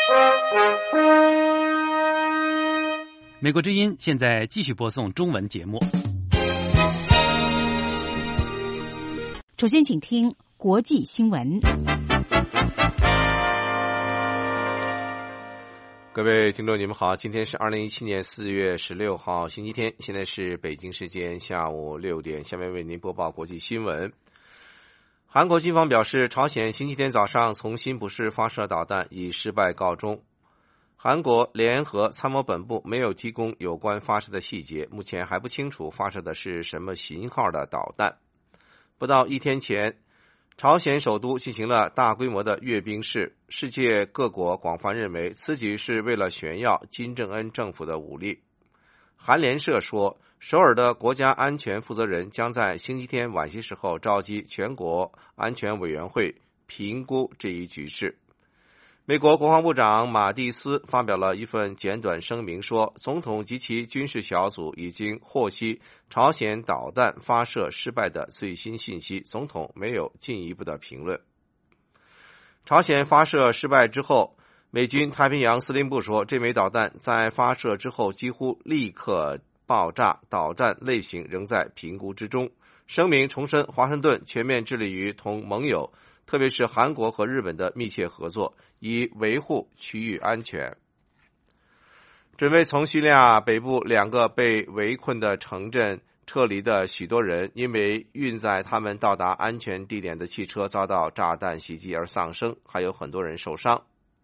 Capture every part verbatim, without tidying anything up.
美国之音现在继续播送中文节目。 首先请听国际新闻。 各位听众你们好，今天是二零一七年四月十六号星期天，现在是北京时间下午六点，下面为您播报国际新闻。韩国军方表示，朝鲜星期天早上从新浦市发射导弹以失败告终。韩国联合参谋本部没有提供有关发射的细节，目前还不清楚发射的是什么型号的导弹。不到一天前，朝鲜首都进行了大规模的阅兵式，世界各国广泛认为此举是为了炫耀金正恩政府的武力。韩联社说，首尔的国家安全负责人将在星期天晚些时候召集全国安全委员会评估这一局势。美国国防部长马蒂斯发表了一份简短声明说，总统及其军事小组已经获悉朝鲜导弹发射失败的最新信息，总统没有进一步的评论。朝鲜发射失败之后，美军太平洋司令部说，这枚导弹在发射之后几乎立刻爆炸，导弹类型仍在评估之中。声明重申华盛顿全面致力于同盟友，特别是韩国和日本的密切合作，以维护区域安全。准备从叙利亚北部两个被围困的城镇撤离的许多人，因为运载他们到达安全地点的汽车遭到炸弹袭击而丧生，还有很多人受伤。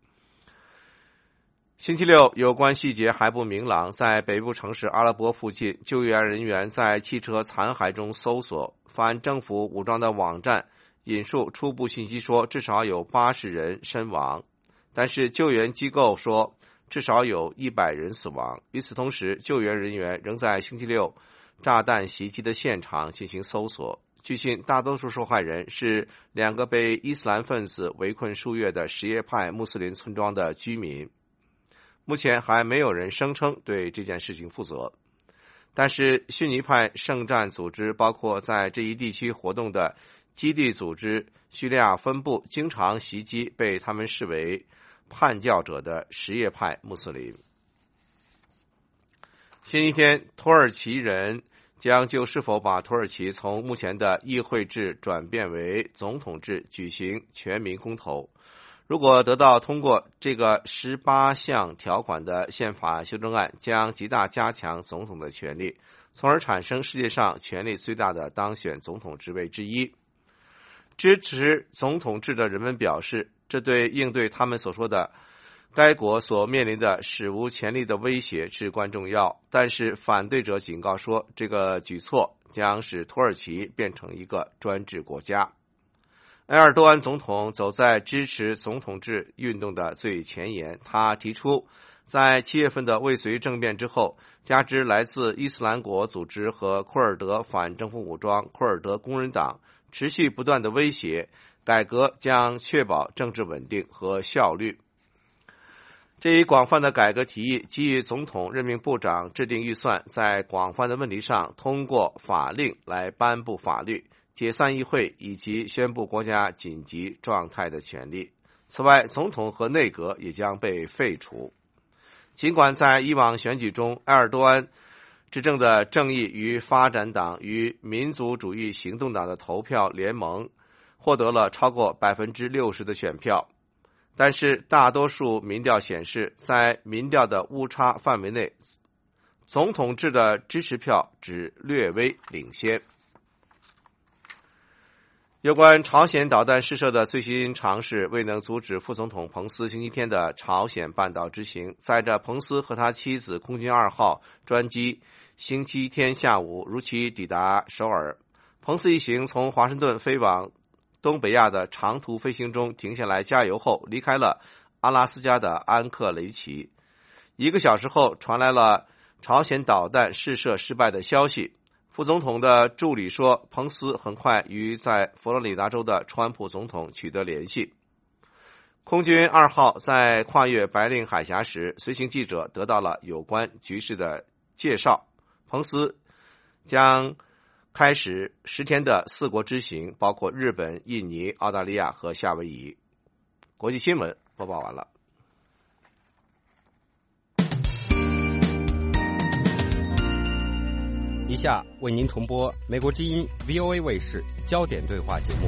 星期六，有关细节还不明朗，在北部城市阿拉伯附近，救援人员在汽车残骸中搜索。反政府武装的网站引述初步信息说，至少有八十人身亡，但是救援机构说至少有一百人死亡。与此同时，救援人员仍在星期六炸弹袭击的现场进行搜索。据信，大多数受害人是两个被伊斯兰分子围困数月的什叶派穆斯林村庄的居民。目前还没有人声称对这件事情负责，但是逊尼派圣战组织，包括在这一地区活动的基地组织叙利亚分部，经常袭击被他们视为叛教者的什叶派穆斯林。星期天，土耳其人将就是否把土耳其从目前的议会制转变为总统制举行全民公投。如果得到通过，这个十八项条款的宪法修正案将极大加强总统的权力，从而产生世界上权力最大的当选总统职位之一。支持总统制的人们表示，这对应对他们所说的该国所面临的史无前例的威胁至关重要，但是反对者警告说，这个举措将使土耳其变成一个专制国家。埃尔多安总统走在支持总统制运动的最前沿，他提出在七月份的未遂政变之后，加之来自伊斯兰国组织和库尔德反政府武装库尔德工人党持续不断的威胁，改革将确保政治稳定和效率。这一广泛的改革提议基于总统任命部长制定预算，在广泛的问题上通过法令来颁布法律，解散议会以及宣布国家紧急状态的权利。此外，总统和内阁也将被废除。尽管在以往选举中，埃尔多安执政的正义与发展党与民族主义行动党的投票联盟获得了超过 百分之六十 的选票，但是大多数民调显示，在民调的误差范围内，总统制的支持票只略微领先。有关朝鲜导弹试射的最新尝试未能阻止副总统彭斯星期天的朝鲜半岛之行。载着彭斯和他妻子空军二号专机星期天下午如期抵达首尔。彭斯一行从华盛顿飞往东北亚的长途飞行中停下来加油后，离开了阿拉斯加的安克雷奇。一个小时后，传来了朝鲜导弹试射失败的消息。副总统的助理说，彭斯很快与在佛罗里达州的川普总统取得联系。空军二号在跨越白令海峡时，随行记者得到了有关局势的介绍。彭斯将开始十天的四国之行，包括日本、印尼、澳大利亚和夏威夷。国际新闻播报完了。 以下为您重播美国之音 V O A 卫视焦点对话节目。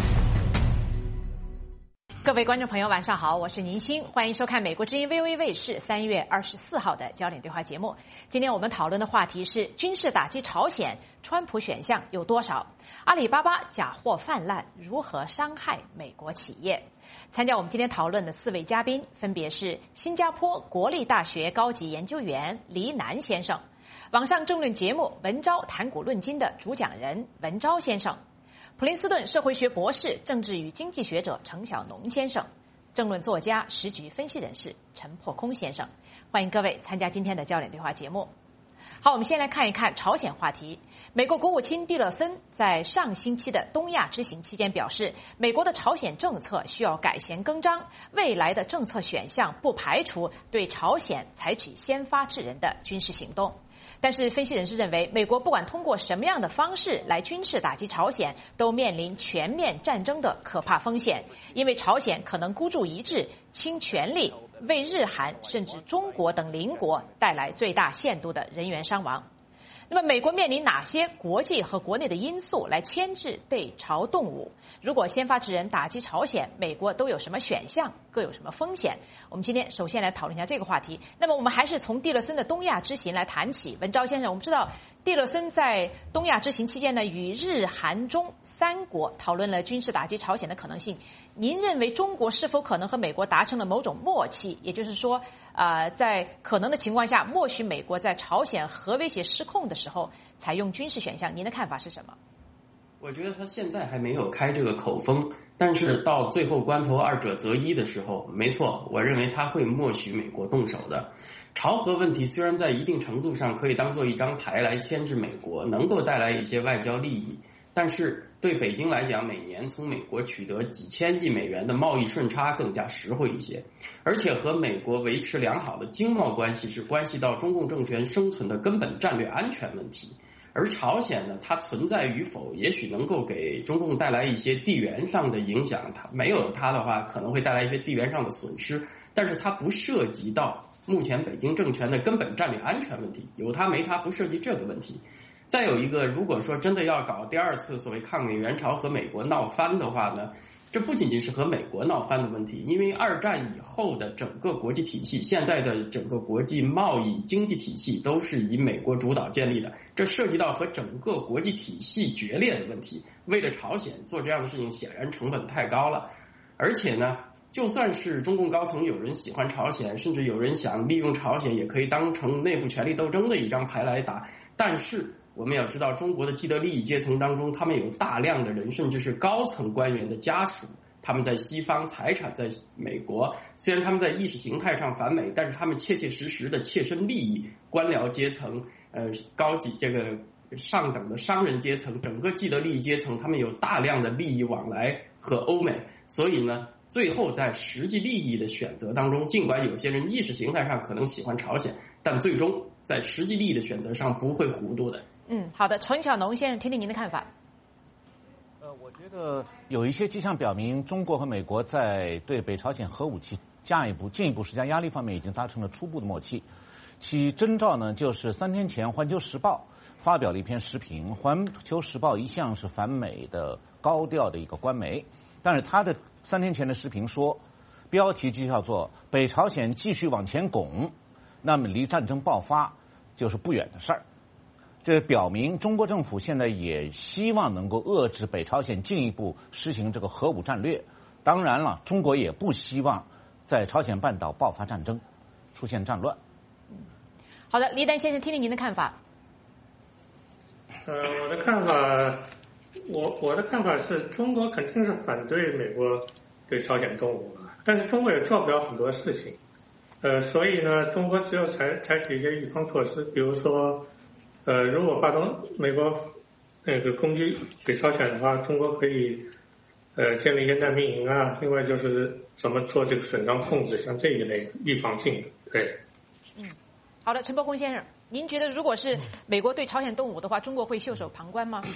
各位观众朋友，晚上好，我是宁欣，欢迎收看美国之音 V O A 卫视三月二十四号的焦点对话节目。今天我们讨论的话题是军事打击朝鲜，川普选项有多少？阿里巴巴假货泛滥，如何伤害美国企业？参加我们今天讨论的四位嘉宾分别是新加坡国立大学高级研究员黎南先生，网上政论节目文昭谈古论今的主讲人文昭先生，普林斯顿社会学博士、政治与经济学者程晓农先生，政论作家、时局分析人士陈破空先生。欢迎各位参加今天的焦点对话节目。好，我们先来看一看朝鲜话题。美国国务卿蒂勒森在上星期的东亚之行期间表示，美国的朝鲜政策需要改弦更张，未来的政策选项不排除对朝鲜采取先发制人的军事行动。但是分析人士认为，美国不管通过什么样的方式来军事打击朝鲜，都面临全面战争的可怕风险，因为朝鲜可能孤注一掷、倾全力，为日韩甚至中国等邻国带来最大限度的人员伤亡。那么美国面临哪些国际和国内的因素来牵制对朝动武？如果先发制人打击朝鲜，美国都有什么选项，各有什么风险？我们今天首先来讨论一下这个话题。那么我们还是从蒂勒森的东亚之行来谈起。文昭先生，我们知道蒂勒森在东亚之行期间呢，与日韩中三国讨论了军事打击朝鲜的可能性。您认为中国是否可能和美国达成了某种默契？也就是说，呃，在可能的情况下，默许美国在朝鲜核威胁失控的时候采用军事选项。您的看法是什么？ 我觉得他现在还没有开这个口风，但是到最后关头二者择一的时候，没错，我认为他会默许美国动手的。朝核问题虽然在一定程度上可以当做一张牌来牵制美国，能够带来一些外交利益，但是对北京来讲，每年从美国取得几千亿美元的贸易顺差更加实惠一些，而且和美国维持良好的经贸关系是关系到中共政权生存的根本战略安全问题。而朝鲜呢，它存在与否，也许能够给中共带来一些地缘上的影响，它没有它的话，可能会带来一些地缘上的损失，但是它不涉及到目前北京政权的根本战略安全问题，有它没它不涉及这个问题。再有一个，如果说真的要搞第二次所谓抗美援朝和美国闹翻的话呢，这不仅仅是和美国闹翻的问题，因为二战以后的整个国际体系，现在的整个国际贸易经济体系都是以美国主导建立的，这涉及到和整个国际体系决裂的问题。为了朝鲜做这样的事情，显然成本太高了。而且呢，就算是中共高层有人喜欢朝鲜，甚至有人想利用朝鲜也可以当成内部权力斗争的一张牌来打，但是我们要知道，中国的既得利益阶层当中，他们有大量的人，甚至是高层官员的家属，他们在西方，财产在美国。虽然他们在意识形态上反美，但是他们切切实实的切身利益，官僚阶层、呃高级这个上等的商人阶层，整个既得利益阶层，他们有大量的利益往来和欧美。所以呢，最后在实际利益的选择当中，尽管有些人意识形态上可能喜欢朝鲜，但最终在实际利益的选择上不会糊涂的。 嗯，好的，程晓农先生，听听您的看法。 呃，我觉得有一些迹象表明，中国和美国在对北朝鲜核武器加一步、进一步施加压力方面已经达成了初步的默契。其征兆呢，就是三天前《环球时报》发表了一篇时评。《环球时报》一向是反美的高调的一个官媒，但是他的三天前的时评说，标题就叫做“北朝鲜继续往前拱，那么离战争爆发就是不远的事儿”。这表明中国政府现在也希望能够遏制北朝鲜进一步实行这个核武战略。当然了，中国也不希望在朝鲜半岛爆发战争，出现战乱。 好的，黎丹先生，听听您的看法。 呃，我的看法，我我的看法是中国肯定是反对美国对朝鲜动武的，但是中国也做不了很多事情。呃，所以呢，中国只有采采取一些预防措施，比如说。呃，如果发动美国那个攻击北朝鲜的话，中国可以呃建立一些难民营啊。另外就是怎么做这个损伤控制，像这一类的预防性的。对。 嗯，好的，陈伯公先生，您觉得如果是美国对朝鲜动武的话，中国会袖手旁观吗？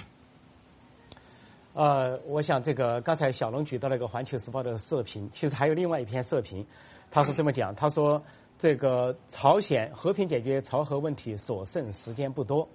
呃，我想这个刚才小龙举到了一个《环球时报》的社评，其实还有另外一篇社评，他是这么讲，他说。这个朝鲜和平解决朝核问题所剩时间不多，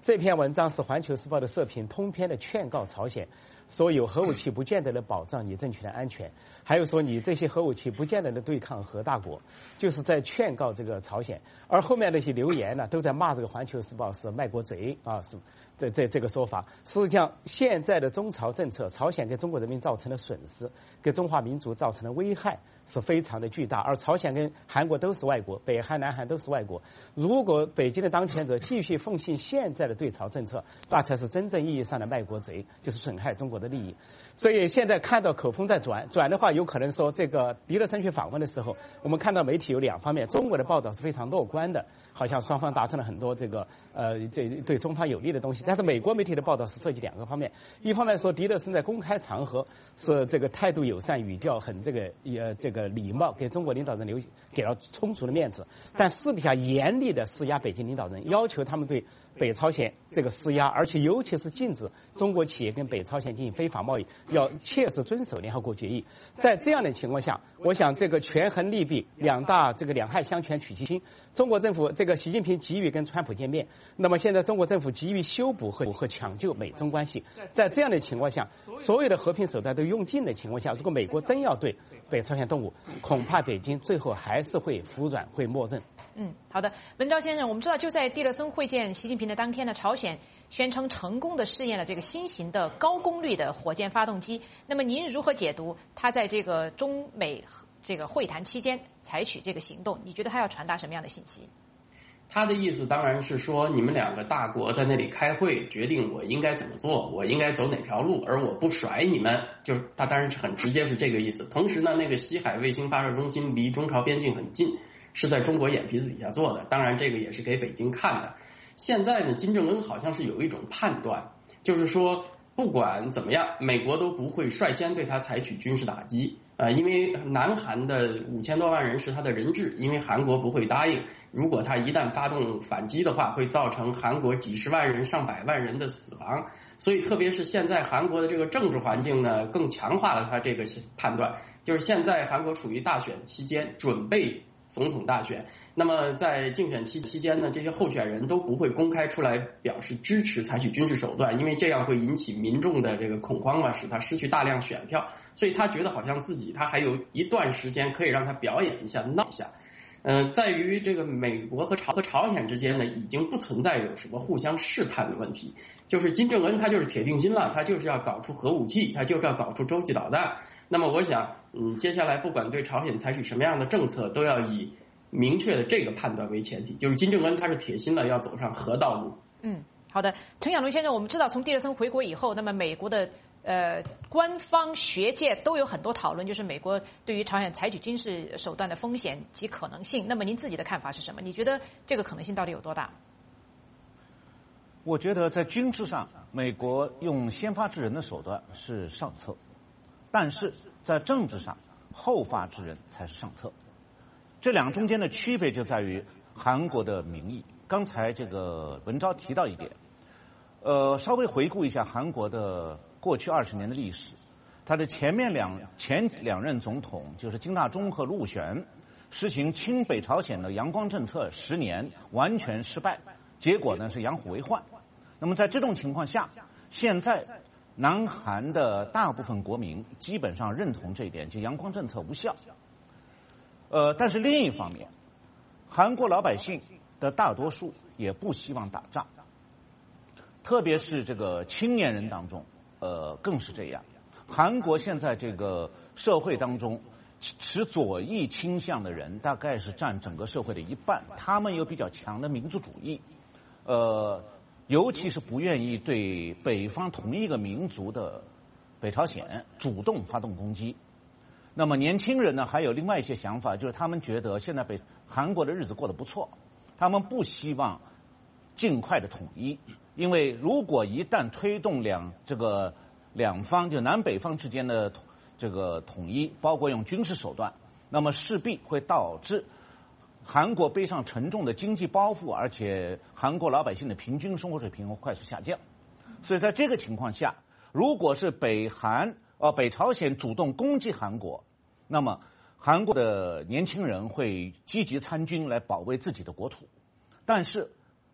这篇文章是《环球时报》的社评，通篇的劝告朝鲜，说有核武器不见得能保障你政权的安全，还有说你这些核武器不见得能对抗核大国，就是在劝告这个朝鲜。而后面那些留言呢，都在骂这个《环球时报》是卖国贼啊，是这这这个说法。实际上，现在的中朝政策，朝鲜给中国人民造成的损失，给中华民族造成的危害是非常的巨大。而朝鲜跟韩国都是外国，北韩、南韩都是外国。如果北京的当权者继续奉行现在的对朝政策，那才是真正意义上的卖国贼，就是损害中国的利益。所以现在看到口风在转，转的话有可能说这个狄乐森去访问的时候，我们看到媒体有两方面，中国的报道是非常乐观的，好像双方达成了很多这个呃这对中方有利的东西，但是美国媒体的报道是涉及两个方面，一方面说狄乐森在公开场合是这个态度友善，语调很这个呃这个礼貌，给中国领导人留给了充足的面子，但私底下严厉的施压北京领导人，要求他们对北朝鲜这个施压，而且尤其是禁止中国企业跟北朝鲜进行非法贸易，要切实遵守联合国决议。在这样的情况下，我想这个权衡利弊，两大这个两害相权取其轻。中国政府这个习近平急于跟川普见面，那么现在中国政府急于修补和和抢救美中关系。在这样的情况下，所有的和平手段都用尽的情况下，如果美国真要对北朝鲜动武，恐怕北京最后还是会服软，会默认。 嗯，好的，文昭先生，我们知道就在蒂勒森会见习近平的当天呢，朝鲜宣称成功的试验了这个新型的高功率的火箭发动机。那么您如何解读他在这个中美这个会谈期间采取这个行动？你觉得他要传达什么样的信息？ 他的意思当然是说，你们两个大国在那里开会，决定我应该怎么做，我应该走哪条路，而我不甩你们，就是他当然是很直接是这个意思。同时呢，那个西海卫星发射中心离中朝边境很近，是在中国眼皮子底下做的，当然这个也是给北京看的。现在呢，金正恩好像是有一种判断，就是说不管怎么样，美国都不会率先对他采取军事打击。呃，因为南韩的五千多万人是他的人质，因为韩国不会答应，如果他一旦发动反击的话，会造成韩国几十万人、上百万人的死亡。所以，特别是现在韩国的这个政治环境呢，更强化了他这个判断，就是现在韩国处于大选期间，准备总统大选，那么在竞选期期间呢，这些候选人都不会公开出来表示支持采取军事手段，因为这样会引起民众的这个恐慌嘛，使他失去大量选票，所以他觉得好像自己他还有一段时间可以让他表演一下闹一下。嗯、呃，在于这个美国和朝和朝鲜之间呢，已经不存在有什么互相试探的问题，就是金正恩他就是铁定心了，他就是要搞出核武器，他就是要搞出洲际导弹。那么我想，嗯，接下来不管对朝鲜采取什么样的政策，都要以明确的这个判断为前提，就是金正恩他是铁心了，要走上核道路。 嗯，好的，陈亚龙先生，我们知道从蒂勒森回国以后，那么美国的呃官方学界都有很多讨论，就是美国对于朝鲜采取军事手段的风险及可能性。那么您自己的看法是什么？你觉得这个可能性到底有多大？ 我觉得在军事上，美国用先发制人的手段是上策，但是在政治上，后发制人才是上策。这两中间的区别就在于韩国的民意。刚才这个文昭提到一点，呃，稍微回顾一下韩国的过去二十年的历史，他的前面两前两任总统就是金大中和陆选，实行亲北朝鲜的阳光政策十年，完全失败，结果呢是养虎为患。那么在这种情况下，现在南韩的大部分国民基本上认同这一点，就阳光政策无效。呃，但是另一方面，韩国老百姓的大多数也不希望打仗，特别是这个青年人当中，呃，更是这样。韩国现在这个社会当中，持左翼倾向的人大概是占整个社会的一半，他们有比较强的民族主义，呃，尤其是不愿意对北方同一个民族的北朝鲜主动发动攻击。那么年轻人呢，还有另外一些想法，就是他们觉得现在北韩国的日子过得不错，他们不希望尽快的统一，因为如果一旦推动两这个两方就南北方之间的这个统一，包括用军事手段，那么势必会导致韩国背上沉重的经济包袱，而且韩国老百姓的平均生活水平会快速下降。所以在这个情况下，如果是北韩呃北朝鲜主动攻击韩国，那么韩国的年轻人会积极参军来保卫自己的国土。但是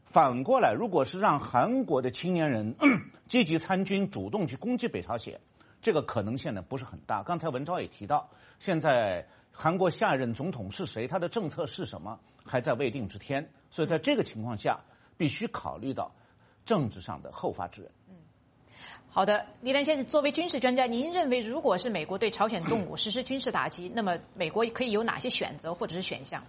反过来，如果是让韩国的青年人积极参军，主动去攻击北朝鲜，这个可能性呢不是很大。刚才文昭也提到，现在韩国下一任总统是谁，他的政策是什么，还在未定之天。所以在这个情况下，必须考虑到政治上的后发制人。 嗯，好的，李兰先生，作为军事专家，您认为如果是美国对朝鲜动武实施军事打击，那么美国可以有哪些选择或者是选项？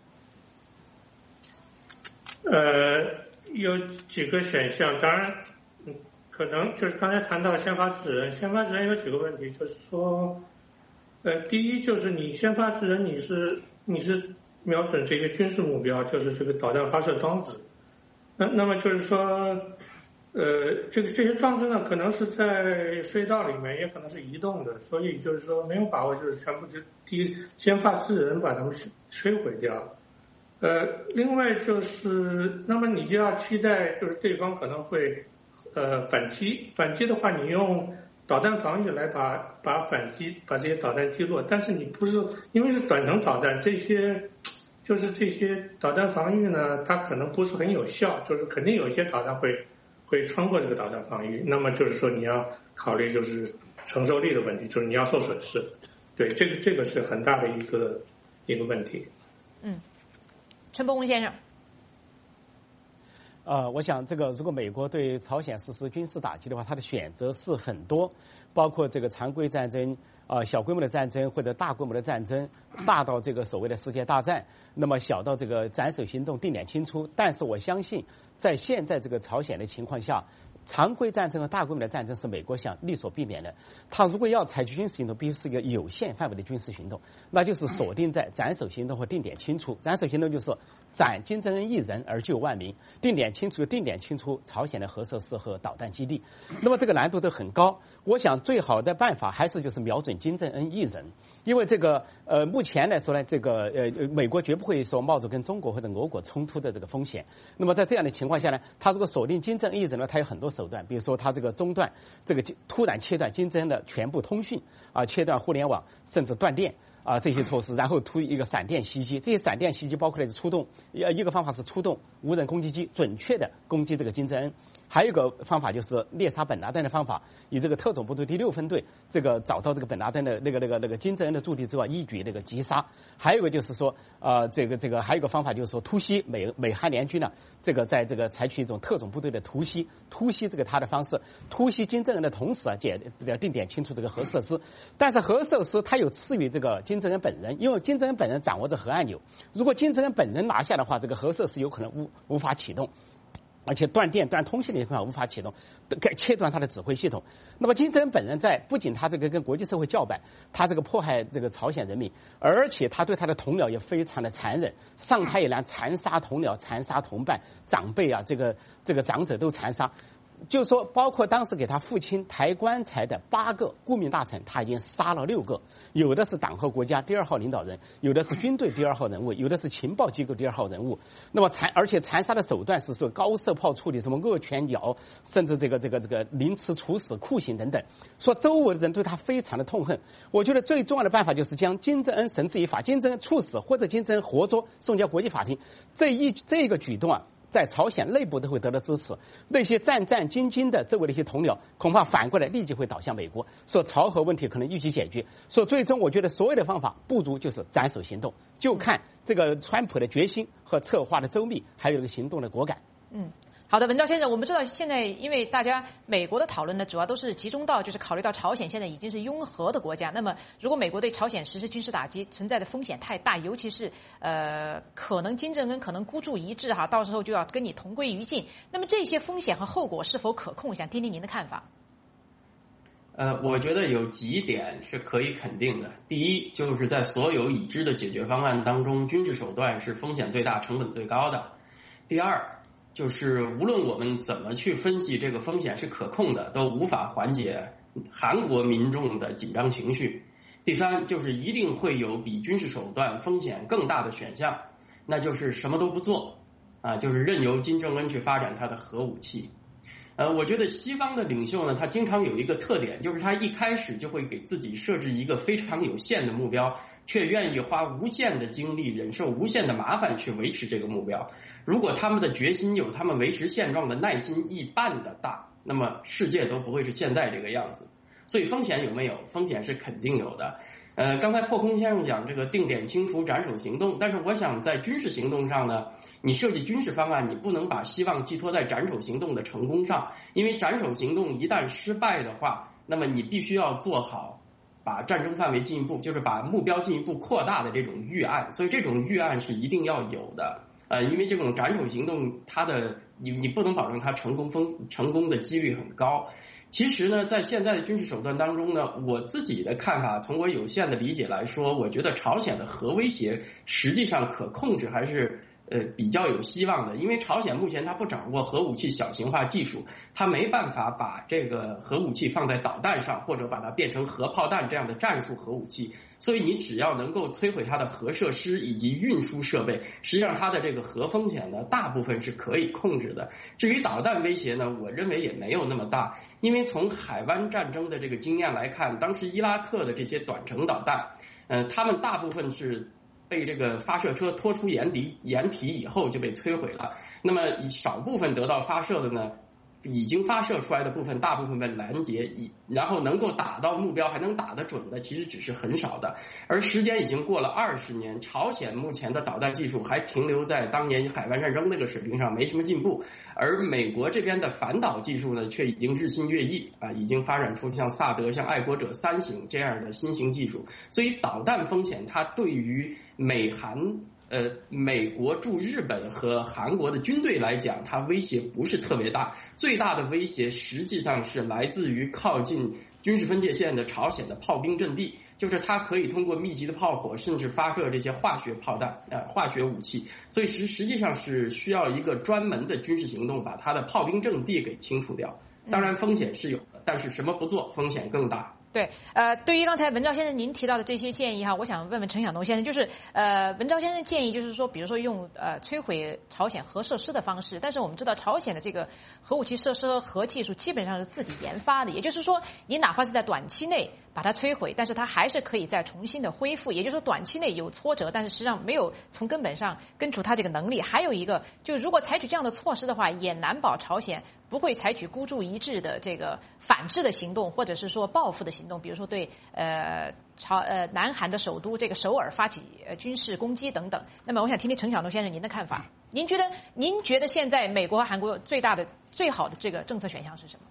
呃。有几个选项，当然，嗯，可能就是刚才谈到先发制人，先发制人有几个问题，就是说，呃，第一就是你先发制人，你是你是瞄准这些军事目标，就是这个导弹发射装置，那那么就是说，呃，这个这些装置呢，可能是在隧道里面，也可能是移动的，所以就是说没有把握，就是全部就第一先发制人把它们摧毁掉。呃，另外就是，那么你就要期待，就是对方可能会，呃，反击。反击的话，你用导弹防御来把把反击把这些导弹击落，但是你不是因为是短程导弹，这些就是这些导弹防御呢，它可能不是很有效，就是肯定有一些导弹会会穿过这个导弹防御。那么就是说你要考虑就是承受力的问题，就是你要受损失。对，这个这个是很大的一个一个问题。 嗯。陈伯文先生， 呃，我想这个如果美国对朝鲜实施军事打击的话，它的选择是很多，包括这个常规战争、呃小规模的战争或者大规模的战争，大到这个所谓的世界大战，那么小到这个斩首行动、定点清除。但是我相信，在现在这个朝鲜的情况下，常规战争和大规模的战争是美国想力所避免的。他如果要采取军事行动，必须是一个有限范围的军事行动，那就是锁定在斩首行动或定点清除。斩首行动就是斩金正恩一人而救万民，定点清除定点清除朝鲜的核设施和导弹基地。那么这个难度都很高。我想最好的办法还是就是瞄准金正恩一人，因为这个呃目前来说呢，这个呃美国绝不会说冒着跟中国或者俄国冲突的这个风险。那么在这样的情况下呢，他如果锁定金正恩一人呢，他有很多手段，比如说他这个中断这个突然切断金正恩的全部通讯啊，切断互联网，甚至断电啊这些措施，然后突一个闪电袭击。这些闪电袭击包括了出动呃一个方法是出动无人攻击机，准确的攻击这个金正恩。还有一个方法就是猎杀本拉登的方法，以这个特种部队第六分队这个找到这个本拉登的那个那个那个金正恩的驻地之外，一举那个击杀。还有一个就是说，呃，这个这个还有一个方法就是说突袭美美韩联军呢，这个在这个采取一种特种部队的突袭，突袭这个他的方式，突袭金正恩的同时啊，解定点清除这个核设施。但是核设施它有次于这个金正恩本人，因为金正恩本人掌握着核按钮，如果金正恩本人拿下的话，这个核设施有可能无无法启动。而且断电、断通信的情况下无法启动，切断他的指挥系统。那么金正恩本人在不仅他这个跟国际社会叫板，他这个迫害这个朝鲜人民，而且他对他的同僚也非常的残忍，上台以来残杀同僚、残杀同伴、长辈啊，这个这个长者都残杀。就是说，包括当时给他父亲抬棺材的八个顾命大臣，他已经杀了六个，有的是党和国家第二号领导人，有的是军队第二号人物，有的是情报机构第二号人物。那么残，而且残杀的手段是说高射炮处理，什么恶犬咬，甚至这个这个这个凌迟处死、酷刑等等。说周围的人对他非常的痛恨。我觉得最重要的办法就是将金正恩绳之以法，金正恩处死或者金正恩活捉送交国际法庭。这一这个举动啊，在朝鲜内部都会得到支持，那些战战兢兢的周围的一些同僚，恐怕反过来立即会倒向美国，说朝核问题可能一举解决。说最终，我觉得所有的方法不如就是斩首行动，就看这个川普的决心和策划的周密，还有这个行动的果敢。 嗯。好的，文昭先生，我们知道现在因为大家美国的讨论呢，主要都是集中到就是考虑到朝鲜现在已经是拥核的国家，那么如果美国对朝鲜实施军事打击，存在的风险太大，尤其是呃可能金正恩可能孤注一掷哈，到时候就要跟你同归于尽。那么这些风险和后果是否可控？想听听您的看法。 呃，我觉得有几点是可以肯定的。第一，就是在所有已知的解决方案当中，军事手段是风险最大、成本最高的。第二，就是无论我们怎么去分析这个风险是可控的，都无法缓解韩国民众的紧张情绪。第三，就是一定会有比军事手段风险更大的选项，那就是什么都不做啊，就是任由金正恩去发展他的核武器。呃，我觉得西方的领袖呢，他经常有一个特点，就是他一开始就会给自己设置一个非常有限的目标， 却愿意花无限的精力，忍受无限的麻烦去维持这个目标。如果他们的决心有他们维持现状的耐心一半的大，那么世界都不会是现在这个样子。所以风险有没有？风险是肯定有的。呃，刚才破空先生讲这个定点清除、斩首行动，但是我想在军事行动上呢，你设计军事方案，你不能把希望寄托在斩首行动的成功上，因为斩首行动一旦失败的话，那么你必须要做好把战争范围进一步，就是把目标进一步扩大的这种预案，所以这种预案是一定要有的。呃，因为这种斩首行动，它的你你不能保证它成功风成功的几率很高。其实呢，在现在的军事手段当中呢，我自己的看法，从我有限的理解来说，我觉得朝鲜的核威胁实际上可控制还是呃比较有希望的，因为朝鲜目前它不掌握核武器小型化技术，它没办法把这个核武器放在导弹上，或者把它变成核炮弹这样的战术核武器，所以你只要能够摧毁它的核设施以及运输设备，实际上它的这个核风险呢，大部分是可以控制的。至于导弹威胁呢，我认为也没有那么大，因为从海湾战争的这个经验来看，当时伊拉克的这些短程导弹，呃，他们大部分是被这个发射车拖出掩体掩体以后就被摧毁了，那么少部分得到发射的呢，已经发射出来的部分大部分被拦截，然后能够打到目标还能打得准的其实只是很少的。而时间已经过了二十年，朝鲜目前的导弹技术还停留在当年海湾战争那个水平上，没什么进步。而美国这边的反导技术呢，却已经日新月异啊，已经发展出像萨德、像爱国者三型这样的新型技术。所以导弹风险它对于美韩呃，美国驻日本和韩国的军队来讲，它威胁不是特别大，最大的威胁实际上是来自于靠近军事分界线的朝鲜的炮兵阵地，就是它可以通过密集的炮火，甚至发射这些化学炮弹、呃化学武器，所以实实际上是需要一个专门的军事行动把它的炮兵阵地给清除掉。当然风险是有的，但是什么不做，风险更大。 对，呃，对于刚才文昭先生您提到的这些建议哈，我想问问陈晓东先生，就是呃，文昭先生建议就是说，比如说用呃摧毁朝鲜核设施的方式，但是我们知道朝鲜的这个核武器设施和核技术基本上是自己研发的，也就是说，你哪怕是在短期内把它摧毁，但是它还是可以再重新的恢复，也就是说短期内有挫折，但是实际上没有从根本上根除它这个能力。还有一个，就是如果采取这样的措施的话，也难保朝鲜不会采取孤注一掷的这个反制的行动，或者是说报复的行动，比如说对呃朝呃南韩的首都这个首尔发起呃军事攻击等等。那么我想听听陈晓东先生您的看法，您觉得您觉得现在美国和韩国最大的最好的这个政策选项是什么？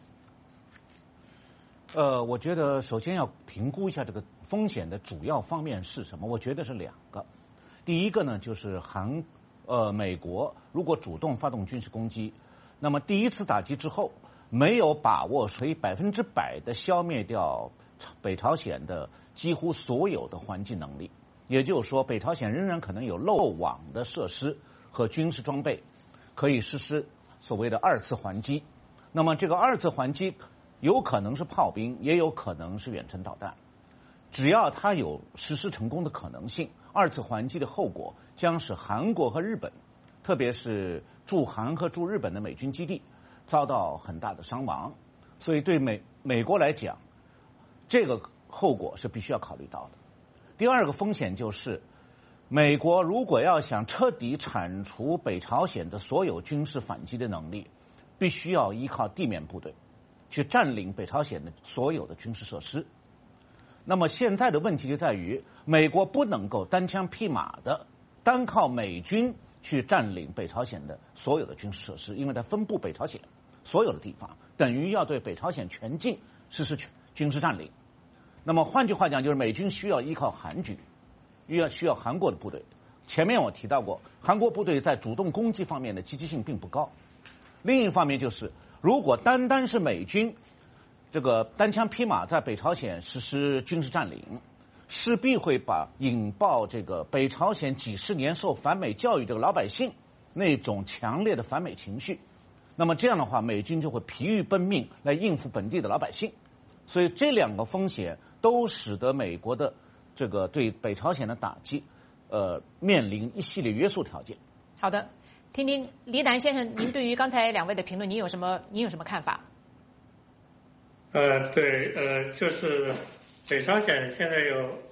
呃，我觉得首先要评估一下这个风险的主要方面是什么。我觉得是两个，第一个呢就是韩呃美国如果主动发动军事攻击，那么第一次打击之后没有把握可以百分之百的消灭掉北朝鲜的几乎所有的还击能力，也就是说北朝鲜仍然可能有漏网的设施和军事装备可以实施所谓的二次还击。那么这个二次还击有可能是炮兵，也有可能是远程导弹，只要它有实施成功的可能性，二次还击的后果将使韩国和日本，特别是驻韩和驻日本的美军基地遭到很大的伤亡。所以对美美国来讲，这个后果是必须要考虑到的。第二个风险就是，美国如果要想彻底铲除北朝鲜的所有军事反击的能力，必须要依靠地面部队去占领北朝鲜的所有的军事设施。那么现在的问题就在于，美国不能够单枪匹马的单靠美军去占领北朝鲜的所有的军事设施，因为它分布北朝鲜所有的地方，等于要对北朝鲜全境实施军事占领。那么换句话讲，就是美军需要依靠韩军，需要需要韩国的部队。前面我提到过，韩国部队在主动攻击方面的积极性并不高。另一方面就是，如果单单是美军这个单枪匹马在北朝鲜实施军事占领，势必会把引爆这个北朝鲜几十年受反美教育这个老百姓那种强烈的反美情绪。那么这样的话，美军就会疲于奔命来应付本地的老百姓。所以这两个风险都使得美国的这个对北朝鲜的打击，呃，面临一系列约束条件。 好的，听听黎南先生，您对于刚才两位的评论，您有什么您有什么看法？ 呃，对，呃，就是北朝鲜现在有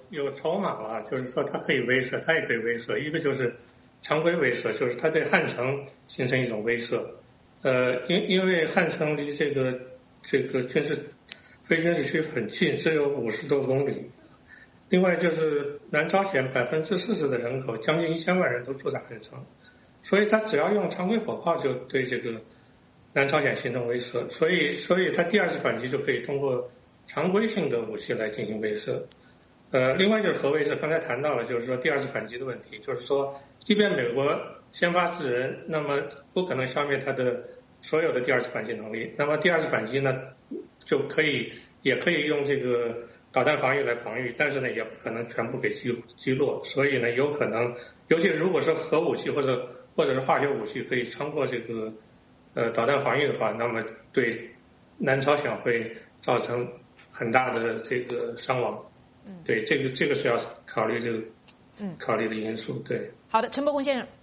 有筹码了，就是说它可以威慑，它也可以威慑。一个就是常规威慑，就是它对汉城形成一种威慑。呃，因因为汉城离这个这个军事非军事区很近，只有五十多公里。另外就是南朝鲜百分之四十的人口，将近一千万人都住在汉城，所以他只要用常规火炮就对这个南朝鲜形成威慑，所以所以他第二次反击就可以通过常规性的武器来进行威慑。呃，另外就是核威慑，刚才谈到了，就是说第二次反击的问题，就是说，即便美国先发制人，那么不可能消灭它的所有的第二次反击能力。那么第二次反击呢，就可以也可以用这个导弹防御来防御，但是呢，也不可能全部给击击落。所以呢，有可能，尤其如果是核武器或者或者是化学武器可以穿过这个呃导弹防御的话，那么对南朝鲜会造成很大的这个伤亡。嗯，对，这个这个是要考虑这个，嗯，考虑的因素。对， 好的，陈伯公先生。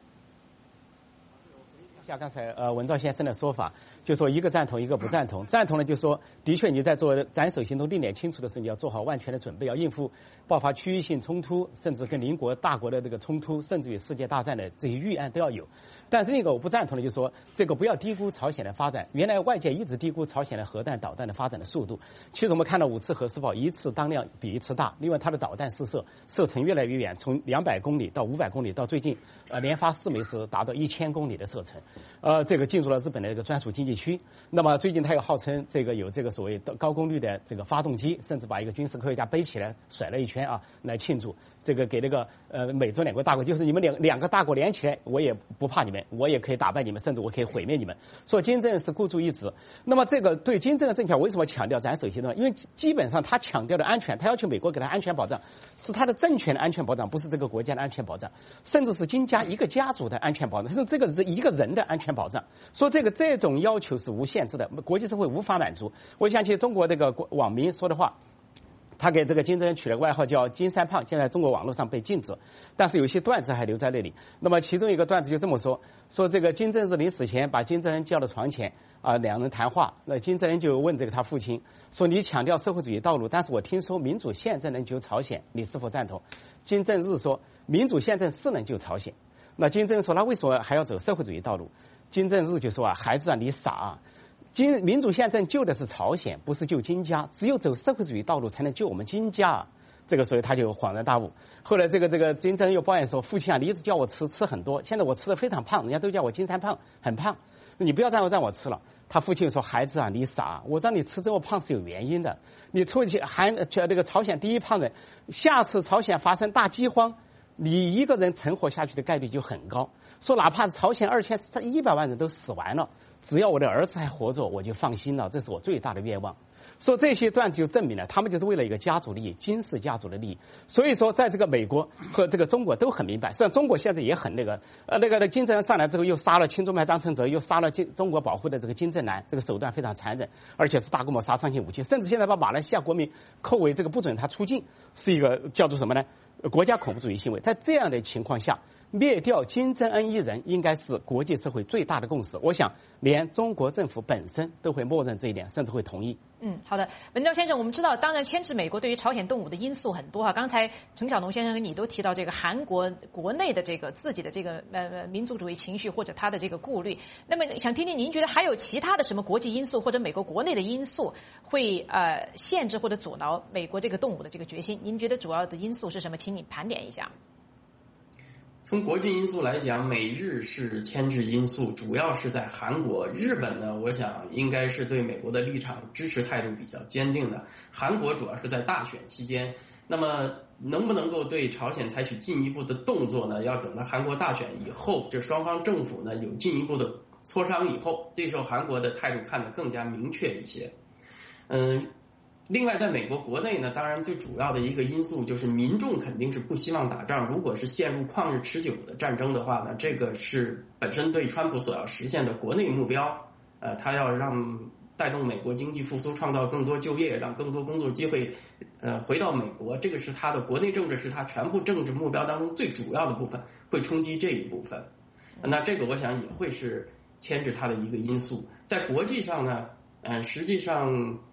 像刚才呃文兆先生的说法，就说一个赞同一个不赞同。赞同呢，就说的确你在做斩首行动定点清除的时候，你要做好万全的准备，要应付爆发区域性冲突，甚至跟邻国大国的这个冲突，甚至于世界大战的这些预案都要有。但是那个我不赞同的，就是说这个不要低估朝鲜的发展。原来外界一直低估朝鲜的核弹导弹的发展的速度。其实我们看到五次核试爆，一次当量比一次大，另外它的导弹试射射程越来越远，从两百公里到五百公里，到最近呃连发四枚时达到一千公里的射程。呃，这个进入了日本的这个专属经济区。那么最近他又号称这个有这个所谓高功率的这个发动机，甚至把一个军事科学家背起来甩了一圈啊，来庆祝。这个给那个呃美洲两个大国，就是你们两两个大国连起来，我也不怕你们，我也可以打败你们，甚至我可以毁灭你们。说金正恩是孤注一掷。那么这个对金正恩政权为什么强调斩首行动？因为基本上他强调的安全，他要求美国给他安全保障，是他的政权的安全保障，不是这个国家的安全保障，甚至是金家一个家族的安全保障，是这个是一个人的安全保障。说这个这种要求是无限制的，国际社会无法满足。我想起中国这个网民说的话。他给这个金正恩取了个外号叫金三胖，现在中国网络上被禁止，但是有些段子还留在那里。那么其中一个段子就这么说：说这个金正日临死前把金正恩叫到床前啊，两人谈话。那金正恩就问这个他父亲说：“你强调社会主义道路，但是我听说民主宪政能救朝鲜，你是否赞同？”金正日说：“民主宪政是能救朝鲜。”那金正恩说：“那为什么还要走社会主义道路？”金正日就说：“啊，孩子啊，你傻啊！金民主宪政救的是朝鲜，不是救金家。只有走社会主义道路才能救我们金家啊！”这个所以他就恍然大悟。后来这个这个金正恩又抱怨说：“父亲啊，你一直叫我吃吃很多，现在我吃的非常胖，人家都叫我金三胖，很胖。你不要让我让我吃了。”他父亲说：“孩子啊，你傻，我让你吃这么胖是有原因的。你出去韩这个朝鲜第一胖人，下次朝鲜发生大饥荒，你一个人存活下去的概率就很高。说哪怕朝鲜二千一百万人都死完了。”只要我的儿子还活着，我就放心了，这是我最大的愿望。说这些段子就证明了，他们就是为了一个家族利益，金氏家族的利益。所以说，在这个美国和这个中国都很明白，实际上中国现在也很那个，呃，那个金正恩上来之后，又杀了亲中派张承泽，又杀了金中国保护的这个金正男，这个手段非常残忍，而且是大规模杀伤性武器，甚至现在把马来西亚国民扣为这个不准他出境，是一个叫做什么呢？国家恐怖主义行为。在这样的情况下，灭掉金正恩一人应该是国际社会最大的共识。我想，连中国政府本身都会默认这一点，甚至会同意。 嗯，好的，文昭先生，我们知道，当然牵制美国对于朝鲜动武的因素很多哈。刚才陈晓农先生跟你都提到这个韩国国内的这个自己的这个呃民族主义情绪或者他的这个顾虑。那么想听听您觉得还有其他的什么国际因素或者美国国内的因素会呃限制或者阻挠美国这个动武的这个决心？您觉得主要的因素是什么？请你盘点一下。 从国际因素来讲，美日是牵制因素，主要是在韩国。日本呢，我想应该是对美国的立场支持态度比较坚定的。韩国主要是在大选期间，那么能不能够对朝鲜采取进一步的动作呢？要等到韩国大选以后，这双方政府呢有进一步的磋商以后，这时候韩国的态度看得更加明确一些。嗯。另外，在美国国内呢，当然最主要的一个因素就是民众肯定是不希望打仗。如果是陷入旷日持久的战争的话呢，这个是本身对川普所要实现的国内目标。呃，他要让带动美国经济复苏，创造更多就业，让更多工作机会呃回到美国，这个是他的国内政治，是他全部政治目标当中最主要的部分，会冲击这一部分。那这个我想也会是牵制他的一个因素。在国际上呢，呃，实际上。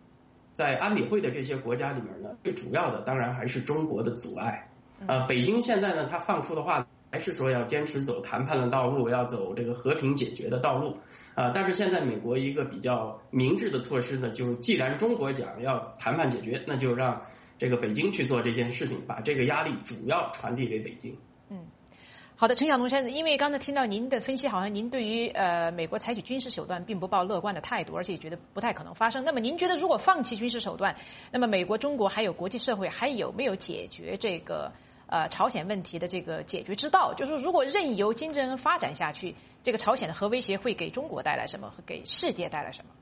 在安理会的这些国家里面呢，最主要的当然还是中国的阻碍。呃，北京现在呢，他放出的话还是说要坚持走谈判的道路，要走这个和平解决的道路。啊，但是现在美国一个比较明智的措施呢，就是既然中国讲要谈判解决，那就让这个北京去做这件事情，把这个压力主要传递给北京。 嗯。好的，陈晓东先生，因为刚才听到您的分析，好像您对于呃美国采取军事手段并不抱乐观的态度，而且觉得不太可能发生。那么您觉得，如果放弃军事手段，那么美国、中国还有国际社会还有没有解决这个呃朝鲜问题的这个解决之道？就是如果任由金正恩发展下去，这个朝鲜的核威胁会给中国带来什么？会给世界带来什么？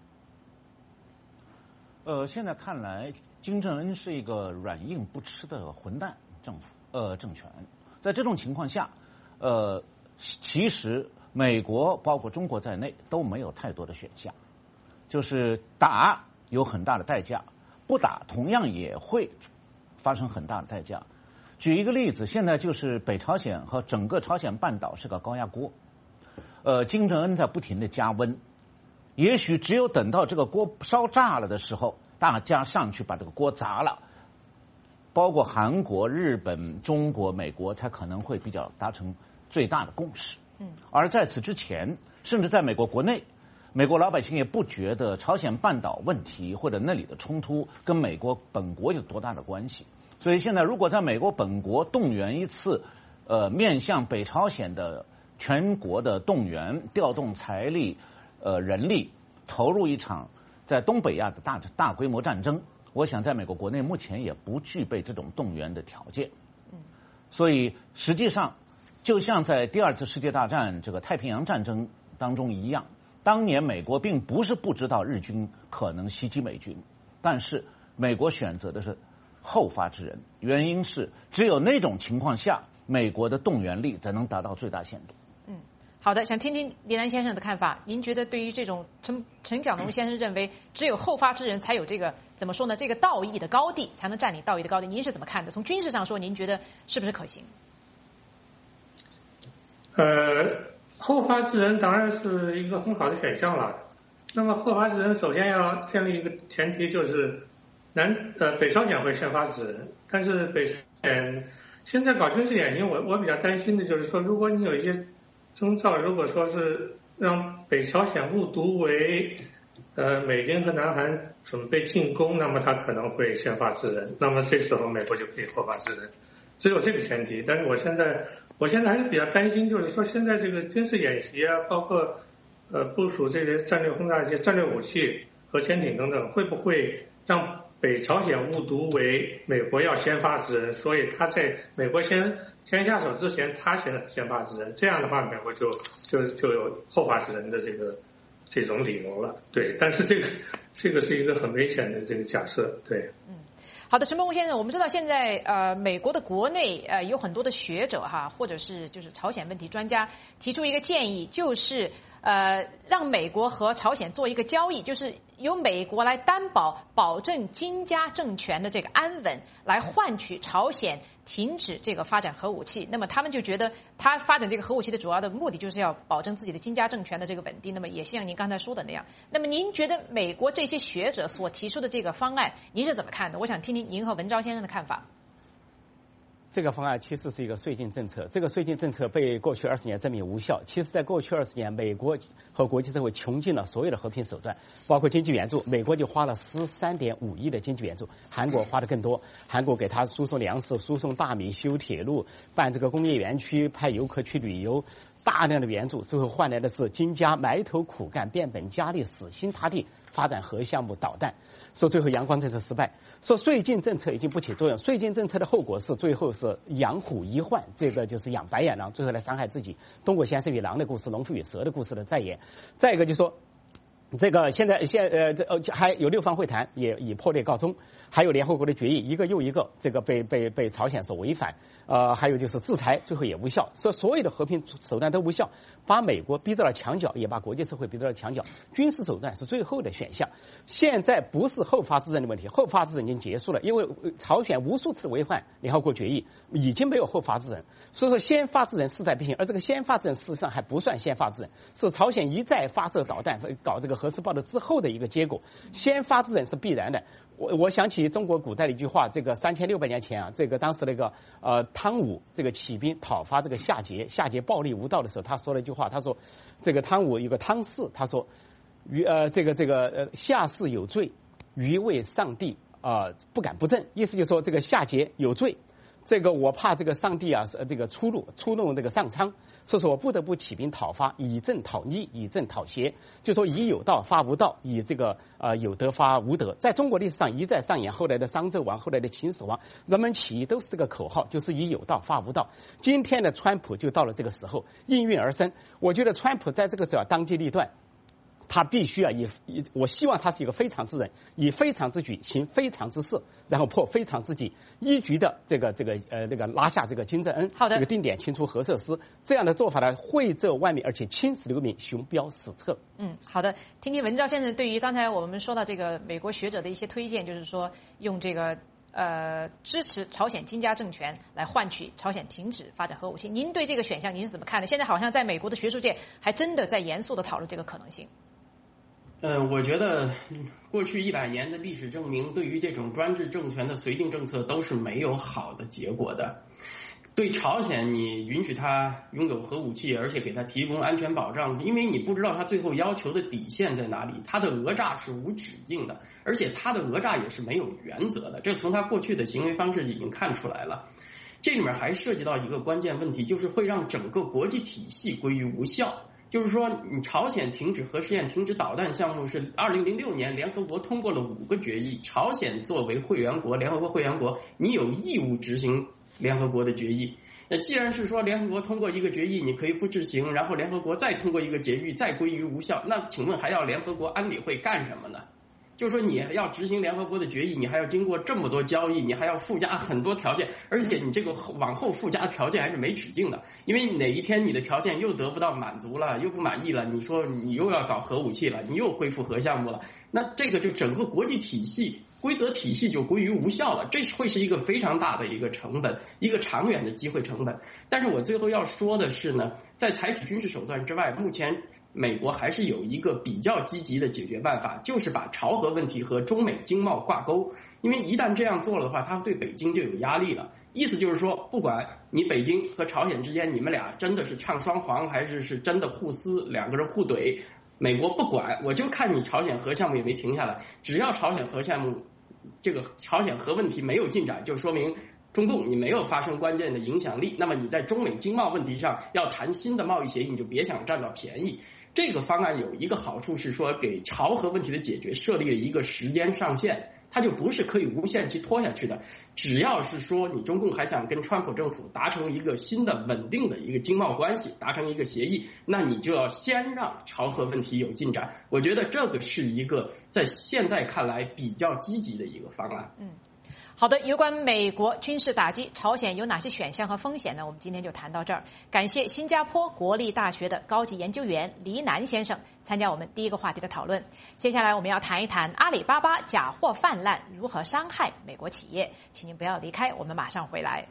呃，现在看来，金正恩是一个软硬不吃的混蛋政府，呃，政权。在这种情况下，呃，其实美国包括中国在内都没有太多的选项，就是打有很大的代价，不打同样也会发生很大的代价。举一个例子，现在就是北朝鲜和整个朝鲜半岛是个高压锅，呃，金正恩在不停的加温，也许只有等到这个锅烧炸了的时候，大家上去把这个锅砸了。包括韩国、日本、中国、美国才可能会比较达成最大的共识。嗯，而在此之前，甚至在美国国内，美国老百姓也不觉得朝鲜半岛问题或者那里的冲突跟美国本国有多大的关系。所以现在，如果在美国本国动员一次，呃，面向北朝鲜的全国的动员，调动财力、呃人力，投入一场在东北亚的大大规模战争。我想在美国国内目前也不具备这种动员的条件，所以实际上就像在第二次世界大战这个太平洋战争当中一样，当年美国并不是不知道日军可能袭击美军，但是美国选择的是后发制人，原因是只有那种情况下，美国的动员力才能达到最大限度。 嗯。好的，想听听李楠先生的看法。您觉得对于这种陈陈晓东先生认为只有后发制人才有这个怎么说呢？这个道义的高地才能占领道义的高地，您是怎么看的？从军事上说，您觉得是不是可行？ 呃，后发制人当然是一个很好的选项了。那么后发制人首先要建立一个前提，就是南呃北朝鲜会先发制人，但是北朝鲜现在搞军事演习，我我比较担心的就是说，如果你有一些征兆，如果说是让北朝鲜误读为呃美军和南韩准备进攻，那么他可能会先发制人，那么这时候美国就可以后发制人，只有这个前提。但是我现在我现在还是比较担心，就是说现在这个军事演习啊，包括呃部署这些战略轰炸机、战略武器和潜艇等等，会不会让北朝鲜误读为美国要先发制人，所以他在美国先先下手之前，他先先发制人，这样的话，美国就就就有后发制人的这个这种理由了。对，但是这个这个是一个很危险的这个假设。对， 嗯。好的，陈伯公先生，我们知道现在呃，美国的国内呃有很多的学者哈，或者是就是朝鲜问题专家提出一个建议，就是呃让美国和朝鲜做一个交易，就是由美国来担保保证金家政权的这个安稳，来换取朝鲜停止这个发展核武器。那么他们就觉得他发展这个核武器的主要的目的就是要保证自己的金家政权的这个稳定。那么也像您刚才说的那样，那么您觉得美国这些学者所提出的这个方案，您是怎么看的？我想听听您和文昭先生的看法。 这个方案其实是一个绥靖政策，这个绥靖政策被过去二十年证明无效。其实，在过去二十年，美国和国际社会穷尽了所有的和平手段，包括经济援助，美国就花了十三点五亿的经济援助，韩国花的更多，韩国给他输送粮食、输送大米、修铁路、办这个工业园区、派游客去旅游，大量的援助，最后换来的是金家埋头苦干、变本加厉、死心塌地发展核项目、导弹。说最后阳光政策失败，说绥靖政策已经不起作用，绥靖政策的后果是最后是养虎遗患，这个就是养白眼狼，最后来伤害自己。东郭先生与狼的故事，农夫与蛇的故事的再演。再一个就说，这个现在现呃这呃还有六方会谈也以破裂告终，还有联合国的决议一个又一个，这个被被被朝鲜所违反，呃还有就是制裁最后也无效，所以所有的和平手段都无效，把美国逼到了墙角，也把国际社会逼到了墙角。军事手段是最后的选项，现在不是后发制人的问题，后发制人已经结束了，因为朝鲜无数次违反联合国决议，已经没有后发制人，所以说先发制人势在必行，而这个先发制人事实上还不算先发制人，是朝鲜一再发射导弹，搞这个核试爆的之后的一个结果，先发制人是必然的。我我想起中国古代的一句话，这个三千六百年前啊，这个当时那个呃汤武这个起兵讨伐这个夏桀，夏桀暴力无道的时候，他说了一句话，他说这个汤武有个汤氏，他说于呃这个这个呃夏氏有罪，余为上帝啊、呃、不敢不正，意思就是说这个夏桀有罪。这个我怕这个上帝啊，这个出路出弄这个上苍，所以说我不得不起兵讨伐，以正讨逆，以正讨邪，就说以有道发无道，以这个呃有德发无德。在中国历史上一再上演，后来的商纣王，后来的秦始皇，人们起义都是这个口号，就是以有道发无道。今天的川普就到了这个时候应运而生，我觉得川普在这个时候当机立断。他必须啊，以以我希望他是一个非常之人，以非常之举行非常之事，然后破非常之计，一举的这个这个呃这个拉下这个金正恩， 好的， 这个定点清除核设施，这样的做法呢，惠泽万民，而且青史留名，雄标史册。 嗯，好的，听听文昭先生对于刚才我们说到这个美国学者的一些推荐，就是说用这个呃支持朝鲜金家政权来换取朝鲜停止发展核武器，您对这个选项您是怎么看的？现在好像在美国的学术界还真的在严肃的讨论这个可能性。 呃，我觉得过去一百年的历史证明，对于这种专制政权的绥靖政策都是没有好的结果的。对朝鲜，你允许他拥有核武器，而且给他提供安全保障，因为你不知道他最后要求的底线在哪里，他的讹诈是无止境的，而且他的讹诈也是没有原则的，这从他过去的行为方式已经看出来了。这里面还涉及到一个关键问题，就是会让整个国际体系归于无效。就是说，你朝鲜停止核试验、停止导弹项目是二零零六年联合国通过了五个决议，朝鲜作为会员国、联合国会员国，你有义务执行联合国的决议。那既然是说联合国通过一个决议，你可以不执行，然后联合国再通过一个决议，再归于无效，那请问还要联合国安理会干什么呢？就是说你要执行联合国的决议，你还要经过这么多交易，你还要附加很多条件，而且你这个往后附加的条件还是没止境的，因为哪一天你的条件又得不到满足了，又不满意了，你说你又要搞核武器了，你又恢复核项目了，那这个就整个国际体系规则体系就归于无效了，这会是一个非常大的一个成本，一个长远的机会成本。但是我最后要说的是呢，在采取军事手段之外，目前美国还是有一个比较积极的解决办法，就是把朝核问题和中美经贸挂钩，因为一旦这样做了的话，它对北京就有压力了。意思就是说，不管你北京和朝鲜之间你们俩真的是唱双簧，还是是真的互撕，两个人互怼，美国不管，我就看你朝鲜核项目也没停下来，只要朝鲜核项目这个朝鲜核问题没有进展，就说明中共你没有发生关键的影响力，那么你在中美经贸问题上要谈新的贸易协议，你就别想占到便宜。这个方案有一个好处是说，给朝核问题的解决设立了一个时间上限，它就不是可以无限期拖下去的。只要是说你中共还想跟川普政府达成一个新的稳定的一个经贸关系，达成一个协议，那你就要先让朝核问题有进展。我觉得这个是一个在现在看来比较积极的一个方案。 嗯。好的，有关美国军事打击朝鲜有哪些选项和风险呢？我们今天就谈到这儿。感谢新加坡国立大学的高级研究员黎南先生参加我们第一个话题的讨论。接下来我们要谈一谈阿里巴巴假货泛滥如何伤害美国企业，请您不要离开，我们马上回来。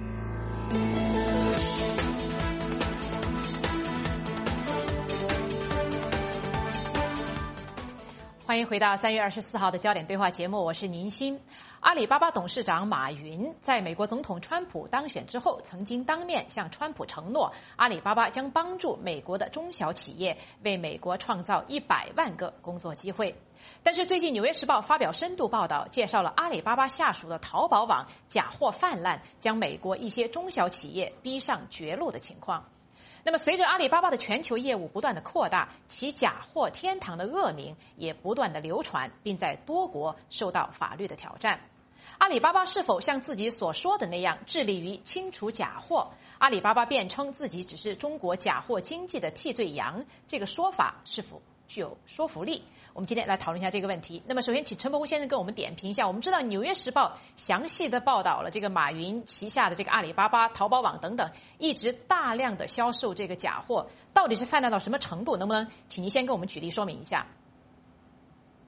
欢迎回到三月二十四号的焦点对话节目，我是宁鑫。阿里巴巴董事长马云在美国总统川普当选之后，曾经当面向川普承诺，阿里巴巴将帮助美国的中小企业，为美国创造一百万个工作机会。但是最近《纽约时报》发表深度报道，介绍了阿里巴巴下属的淘宝网假货泛滥，将美国一些中小企业逼上绝路的情况。那么随着阿里巴巴的全球业务不断的扩大，其假货天堂的恶名也不断的流传，并在多国受到法律的挑战。阿里巴巴是否像自己所说的那样致力于清除假货？阿里巴巴辩称自己只是中国假货经济的替罪羊，这个说法是否具有说服力？我们今天来讨论一下这个问题。那么首先请陈伯公先生跟我们点评一下。我们知道《纽约时报》详细的报道了这个马云旗下的这个阿里巴巴、淘宝网等等一直大量的销售这个假货，到底是泛滥到什么程度？能不能请您先跟我们举例说明一下？ 呃，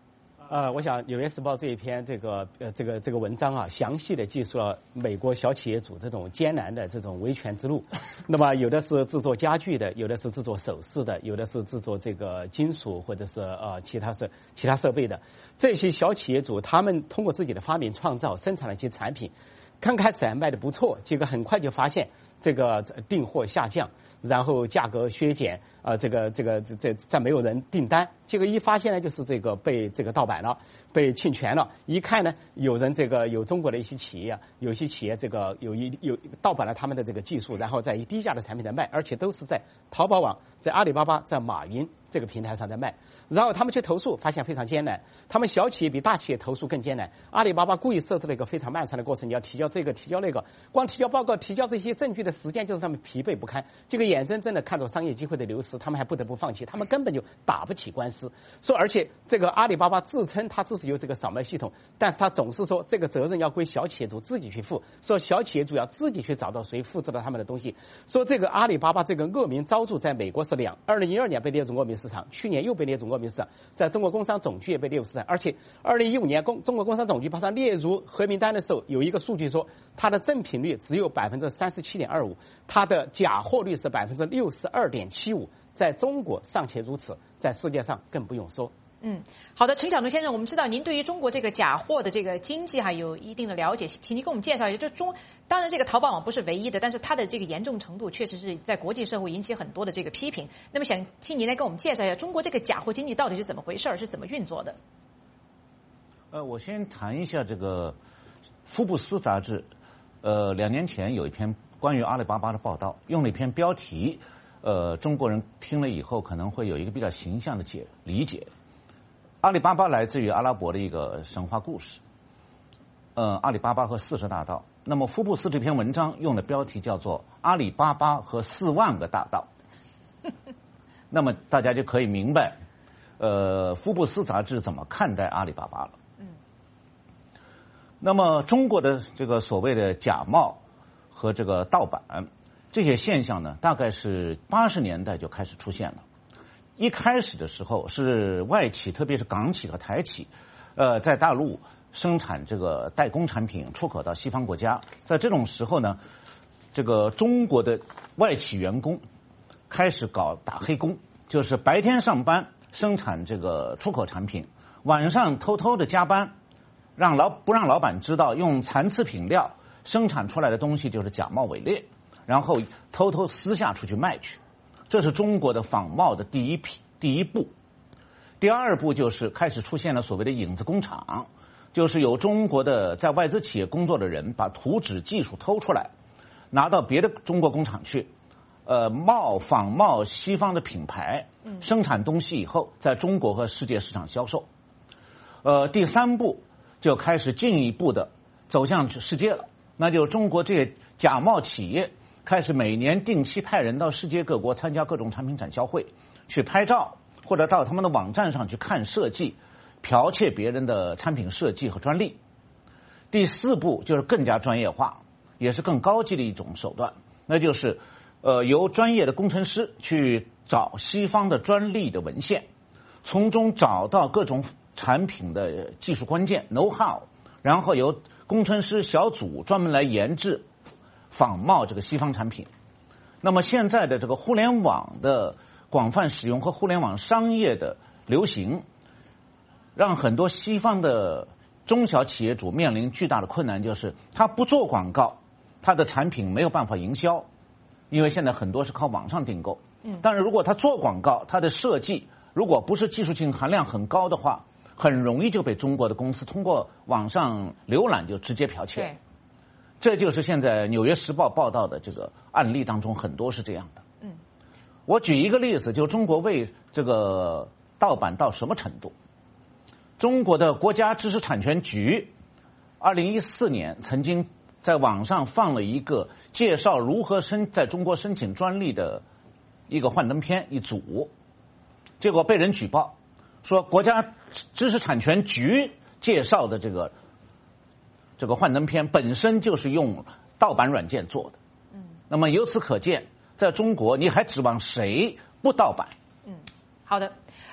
呃，我想《纽约时报》这一篇这个呃这个这个文章啊，详细的记述了美国小企业主这种艰难的这种维权之路。那么有的是制作家具的，有的是制作首饰的，有的是制作这个金属或者是呃其他设其他设备的。这些小企业主他们通过自己的发明创造，生产了一些产品。刚开始还卖的不错，结果很快就发现这个订货下降，然后价格削减，呃，这个这个这这再没有人订单，结果一发现呢，就是这个被这个盗版了，被侵权了。一看呢，有人这个有中国的一些企业啊，有些企业这个有一有盗版了他们的这个技术，然后在以低价的产品在卖，而且都是在淘宝网、在阿里巴巴、在马云这个平台上在卖。然后他们去投诉，发现非常艰难。他们小企业比大企业投诉更艰难。阿里巴巴故意设置了一个非常漫长的过程，你要提交这个提交那个，光提交报告、提交这些证据的时间就让他们疲惫不堪。这个眼睁睁的看着商业机会的流失，他们还不得不放弃，他们根本就打不起官司。说而且这个阿里巴巴自称他自己有这个扫描系统，但是他总是说这个责任要归小企业主自己去负，说小企业主要自己去找到谁复制了他们的东西。说这个阿里巴巴这个恶名昭著，在美国是两，二零一二年被列入恶名市场，去年又被列入恶名市场，在中国工商总局也被列入市场，而且二零一五年工中国工商总局把它列入黑名单的时候，有一个数据说它的正品率只有百分之三十七点二五，它的假货率是百分之六十二点七五，在中国尚且如此，在世界上更不用说。 嗯，好的，陈晓东先生，我们知道您对于中国这个假货的这个经济还有一定的了解，请您给我们介绍一下。就中，当然这个淘宝网不是唯一的，但是它的这个严重程度确实是在国际社会引起很多的这个批评。那么想请您来给我们介绍一下，中国这个假货经济到底是怎么回事，是怎么运作的？ 呃，我先谈一下这个《福布斯》杂志，呃，两年前有一篇关于阿里巴巴的报道，用了一篇标题，呃，中国人听了以后可能会有一个比较形象的解理解。阿里巴巴来自于阿拉伯的一个神话故事，呃，阿里巴巴和四十大盗。那么福布斯这篇文章用的标题叫做《阿里巴巴和四万个大盗》，那么大家就可以明白，呃，福布斯杂志怎么看待阿里巴巴了。嗯。那么中国的这个所谓的假冒和这个盗版这些现象呢，大概是八十年代就开始出现了。一开始的时候是外企，特别是港企和台企，呃，在大陆生产这个代工产品，出口到西方国家。在这种时候呢，这个中国的外企员工开始搞打黑工，就是白天上班生产这个出口产品，晚上偷偷的加班，让老不让老板知道，用残次品料生产出来的东西就是假冒伪劣，然后偷偷私下出去卖去。这是中国的仿冒的第一批第一步。第二步就是开始出现了所谓的影子工厂，就是有中国的在外资企业工作的人把图纸技术偷出来，拿到别的中国工厂去，呃，冒仿冒西方的品牌，生产东西以后在中国和世界市场销售。呃，第三步就开始进一步的走向世界了，那就是中国这些假冒企业开始每年定期派人到世界各国参加各种产品展销会，去拍照，或者到他们的网站上去看设计，剽窃别人的产品设计和专利。第四步就是更加专业化，也是更高级的一种手段，那就是呃由专业的工程师去找西方的专利的文献，从中找到各种产品的技术关键 know how， 然后由工程师小组专门来研制仿冒这个西方产品。那么现在的这个互联网的广泛使用和互联网商业的流行，让很多西方的中小企业主面临巨大的困难，就是他不做广告，他的产品没有办法营销，因为现在很多是靠网上订购。嗯，但是如果他做广告，他的设计如果不是技术性含量很高的话，很容易就被中国的公司通过网上浏览就直接剽窃。这就是现在《纽约时报》报道的这个案例当中很多是这样的。嗯，我举一个例子，就中国为这个盗版到什么程度？中国的国家知识产权局二零一四年曾经在网上放了一个介绍如何申在中国申请专利的一个幻灯片一组，结果被人举报说国家知识产权局介绍的这个这个幻灯片本身就是用盗版软件做的。嗯，那么由此可见，在中国你还指望谁不盗版？ 嗯，好的。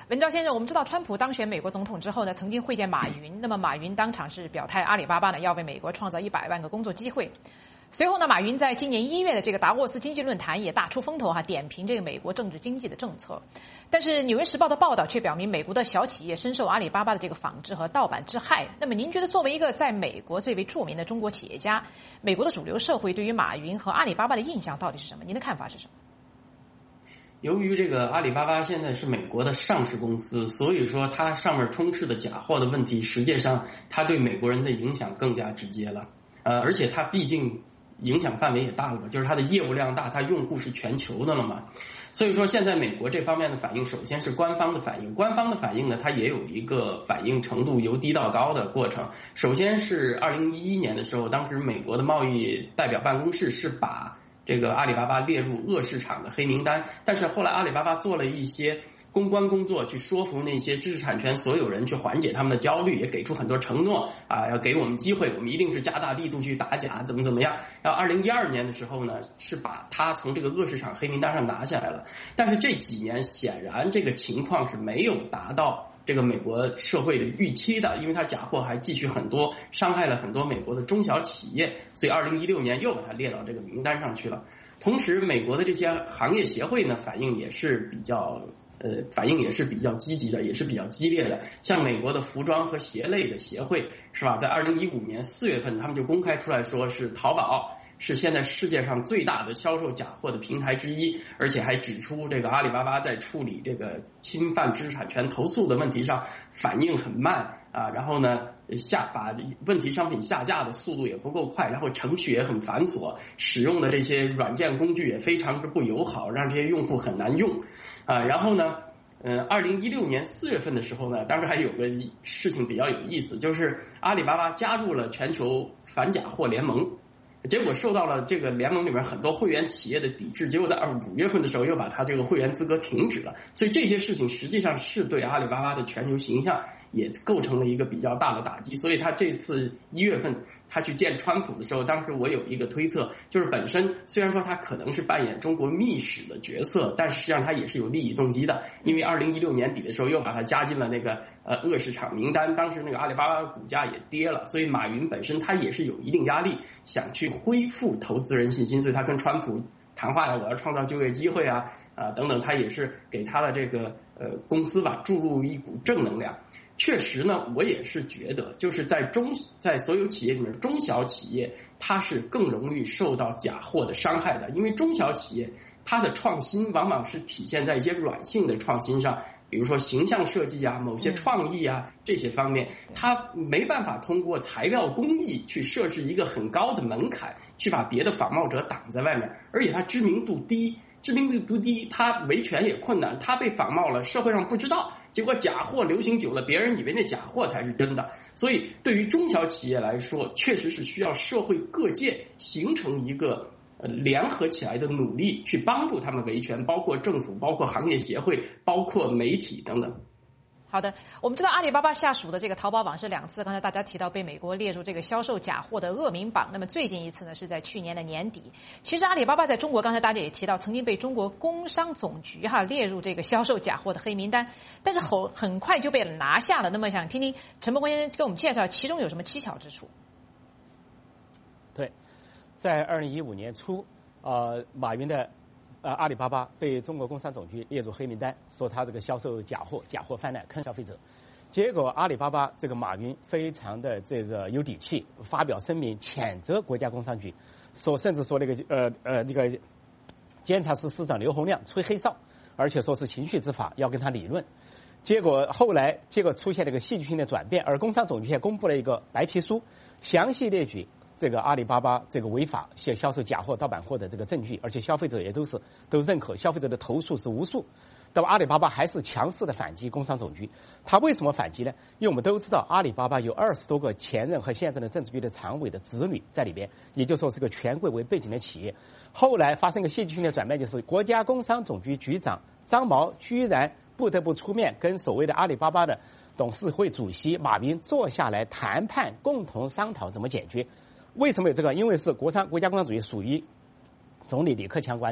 文昭先生，我们知道川普当选美国总统之后呢，曾经会见马云。那么马云当场是表态，阿里巴巴呢要为美国创造一百万个工作机会。随后呢，马云在今年一月的这个达沃斯经济论坛也大出风头哈，点评这个美国政治经济的政策。但是《纽约时报》的报道却表明，美国的小企业深受阿里巴巴的这个仿制和盗版之害。那么您觉得，作为一个在美国最为著名的中国企业家，美国的主流社会对于马云和阿里巴巴的印象到底是什么？您的看法是什么？ 由于这个阿里巴巴现在是美国的上市公司，所以说它上面充斥的假货的问题，实际上它对美国人的影响更加直接了。呃，而且它毕竟影响范围也大了嘛，就是它的业务量大，它用户是全球的了嘛。所以说现在美国这方面的反应，首先是官方的反应，官方的反应呢，它也有一个反应程度由低到高的过程。首先是二零一一年的时候，当时美国的贸易代表办公室是把这个阿里巴巴列入恶市场的黑名单，但是后来阿里巴巴做了一些公关工作，去说服那些知识产权所有人，去缓解他们的焦虑，也给出很多承诺啊，要给我们机会，我们一定是加大力度去打假，怎么怎么样。然后二零一二年的时候呢，是把它从这个恶市场黑名单上拿下来了。但是这几年显然这个情况是没有达到这个美国社会的预期的，因为它假货还继续很多，伤害了很多美国的中小企业，所以二零一六年又把它列到这个名单上去了。同时美国的这些行业协会呢，反应也是比较呃，反应也是比较积极的，也是比较激烈的。像美国的服装和鞋类的协会是吧，在二零一五年四月份他们就公开出来说，是淘宝是现在世界上最大的销售假货的平台之一，而且还指出这个阿里巴巴在处理这个侵犯知识产权投诉的问题上反应很慢啊，然后呢下把问题商品下架的速度也不够快，然后程序也很繁琐，使用的这些软件工具也非常之不友好，让这些用户很难用啊。然后呢嗯，二零一六年四月份的时候呢，当时还有个事情比较有意思，就是阿里巴巴加入了全球反假货联盟，结果受到了这个联盟里面很多会员企业的抵制，结果在五月份的时候又把他这个会员资格停止了。所以这些事情实际上是对阿里巴巴的全球形象也构成了一个比较大的打击。所以他这次一月份他去见川普的时候，当时我有一个推测，就是本身虽然说他可能是扮演中国密使的角色，但实际上他也是有利益动机的，因为二零一六年底的时候又把他加进了那个呃恶市场名单，当时那个阿里巴巴的股价也跌了，所以马云本身他也是有一定压力，想去恢复投资人信心，所以他跟川普谈话了，我要创造就业机会啊啊等等，他也是给他的这个呃公司吧注入一股正能量。确实呢，我也是觉得，就是在中在所有企业里面，中小企业它是更容易受到假货的伤害的，因为中小企业它的创新往往是体现在一些软性的创新上，比如说形象设计啊、某些创意啊这些方面，它没办法通过材料工艺去设置一个很高的门槛，去把别的仿冒者挡在外面，而且它知名度低。知名度低，它维权也困难，它被仿冒了，社会上不知道，结果假货流行久了，别人以为那假货才是真的。所以对于中小企业来说，确实是需要社会各界形成一个呃联合起来的努力，去帮助他们维权，包括政府，包括行业协会，包括媒体等等。 好的，我们知道阿里巴巴下属的这个淘宝网是两次，刚才大家提到被美国列入这个销售假货的恶名榜。那么最近一次呢是在去年的年底。其实阿里巴巴在中国，刚才大家也提到，曾经被中国工商总局哈列入这个销售假货的黑名单，但是很很快就被拿下了。那么想听听陈伯国先生给我们介绍其中有什么蹊跷之处？ 对，在二零一五年初，呃，马云的。呃，阿里巴巴被中国工商总局列入黑名单，说他这个销售假货、假货泛滥，坑消费者。结果阿里巴巴这个马云非常的这个有底气，发表声明谴责国家工商局，说甚至说那个呃呃那个监察司司长刘洪亮吹黑哨，而且说是情绪执法，要跟他理论。结果后来结果出现了一个戏剧性的转变，而工商总局也公布了一个白皮书，详细列举这个阿里巴巴这个违法销销售假货、盗版货的这个证据，而且消费者也都是都认可，消费者的投诉是无数。那么阿里巴巴还是强势的反击工商总局。他为什么反击呢？因为我们都知道阿里巴巴有二十多个前任和现任的政治局的常委的子女在里边，也就是说是个全国为背景的企业。后来发生个戏剧性的转变，就是国家工商总局局长张毛居然不得不出面跟所谓的阿里巴巴的董事会主席马云坐下来谈判，共同商讨怎么解决。为什么有这个？因为是国商国家工商总局属于总理李克强管理，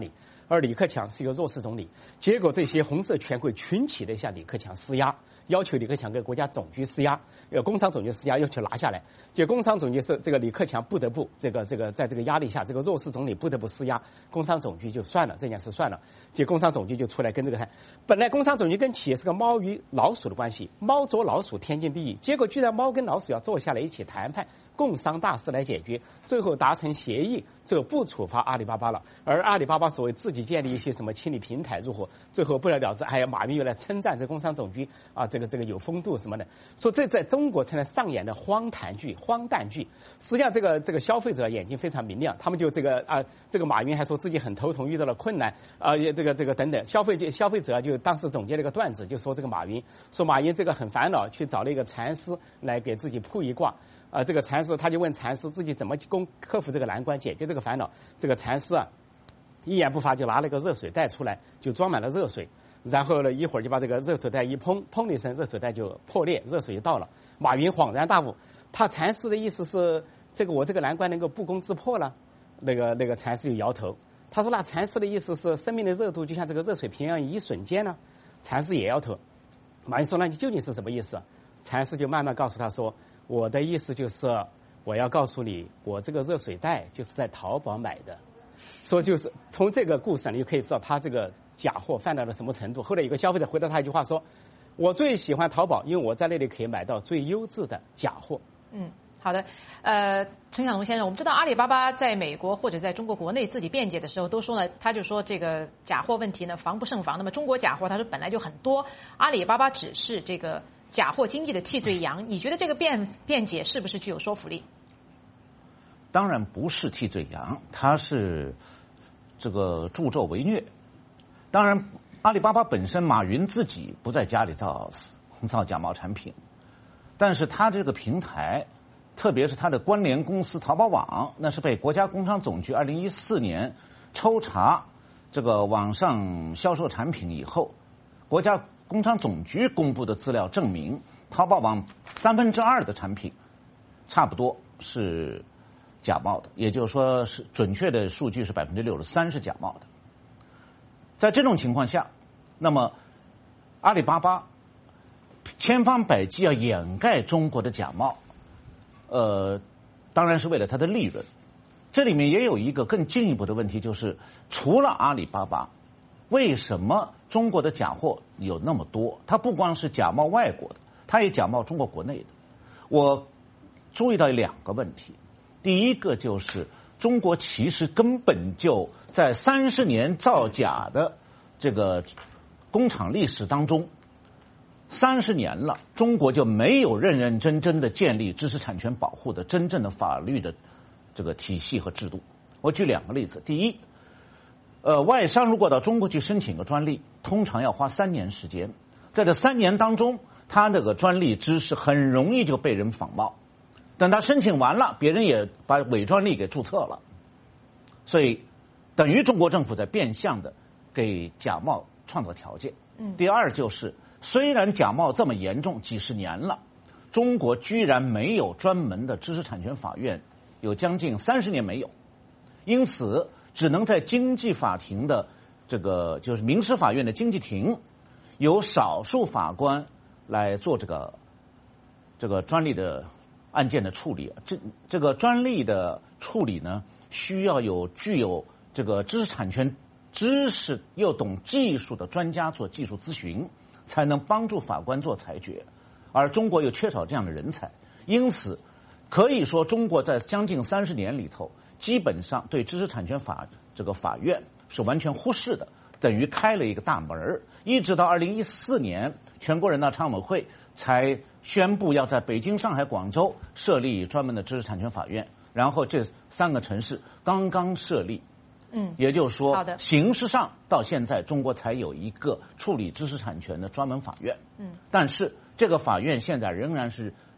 而李克强是一个弱势总理。结果这些红色权贵群起的向李克强施压，要求李克强给国家总局施压，呃，工商总局施压，要求拿下来。结果工商总局是这个李克强不得不这个这个在这个压力下，这个弱势总理不得不施压，工商总局就算了，这件事算了。结果工商总局就出来跟这个谈，本来工商总局跟企业是个猫与老鼠的关系，猫捉老鼠天经地义，结果居然猫跟老鼠要坐下来一起谈判，共商大事来解决，最后达成协议，最后不处罚阿里巴巴了。而阿里巴巴所谓自己建立一些什么清理平台入伙，最后不了了之。还有马云又来称赞这工商总局啊，这个这个有风度什么的，说这在中国成了上演的荒唐剧、荒诞剧。实际上，这个这个消费者眼睛非常明亮，他们就这个啊，这个马云还说自己很头痛，遇到了困难啊，这个这个等等。消费界消费者就当时总结了一个段子，就说这个马云说马云这个很烦恼，去找了一个禅师来给自己卜一卦。啊，这个禅师他就问禅师自己怎么攻克服这个难关，解决这个烦恼。这个禅师啊，一言不发就拿了个热水袋出来，就装满了热水，然后呢一会儿就把这个热水袋一砰，砰的一声，热水袋就破裂，热水就倒了。马云恍然大悟，他禅师的意思是这个我这个难关能够不攻自破了？那个那个禅师就摇头，他说那禅师的意思是生命的热度就像这个热水瓶一样一瞬间呢？禅师也摇头。马云说那你究竟是什么意思？禅师就慢慢告诉他说，我的意思就是我要告诉你，我这个热水袋就是在淘宝买的。说就是从这个故事你就可以知道他这个假货犯到了什么程度。后来有个消费者回答他一句话说，我最喜欢淘宝，因为我在那里可以买到最优质的假货。 嗯，好的。呃，陈小龙先生，我们知道阿里巴巴在美国或者在中国国内自己辩解的时候都说呢，他就说这个假货问题呢防不胜防。那么中国假货他说本来就很多，阿里巴巴只是这个假货经济的替罪羊。你觉得这个辩辩解是不是具有说服力？ 当然不是替罪羊，它是这个助纣为虐。当然，阿里巴巴本身，马云自己不在家里造造假冒产品，但是他这个平台，特别是他的关联公司淘宝网，那是被国家工商总局二零一四年抽查这个网上销售产品以后，国家工商总局公布的资料证明，淘宝网三分之二的产品差不多是假冒的，也就是说是准确的数据是百分之六十三是假冒的。在这种情况下，那么阿里巴巴千方百计要掩盖中国的假冒，呃，当然是为了它的利润。这里面也有一个更进一步的问题，就是除了阿里巴巴，为什么中国的假货有那么多？它不光是假冒外国的，它也假冒中国国内的。我注意到两个问题。第一个就是中国其实根本就在三十年造假的这个工厂历史当中，三十年了，中国就没有认认真真的建立知识产权保护的真正的法律的这个体系和制度。我举两个例子。第一，呃，外商如果到中国去申请个专利，通常要花三年时间，在这三年当中，他这个专利知识很容易就被人仿冒。等他申请完了，别人也把伪专利给注册了，所以等于中国政府在变相的给假冒创造条件。嗯。第二就是，虽然假冒这么严重，几十年了，中国居然没有专门的知识产权法院，有将近三十年没有，因此只能在经济法庭的这个就是民事法院的经济庭，由少数法官来做这个这个专利的案件的处理。这这个专利的处理呢，需要有具有这个知识产权知识又懂技术的专家做技术咨询，才能帮助法官做裁决。而中国又缺少这样的人才，因此可以说中国在将近三十年里头，基本上对知识产权法这个法院是完全忽视的，等于开了一个大门。一直到二零一四年，全国人大常委会才宣布要在北京、上海、广州设立专门的知识产权法院，然后这三个城市刚刚设立。嗯，也就是说，形式上到现在中国才有一个处理知识产权的专门法院。嗯，但是这个法院现在仍然是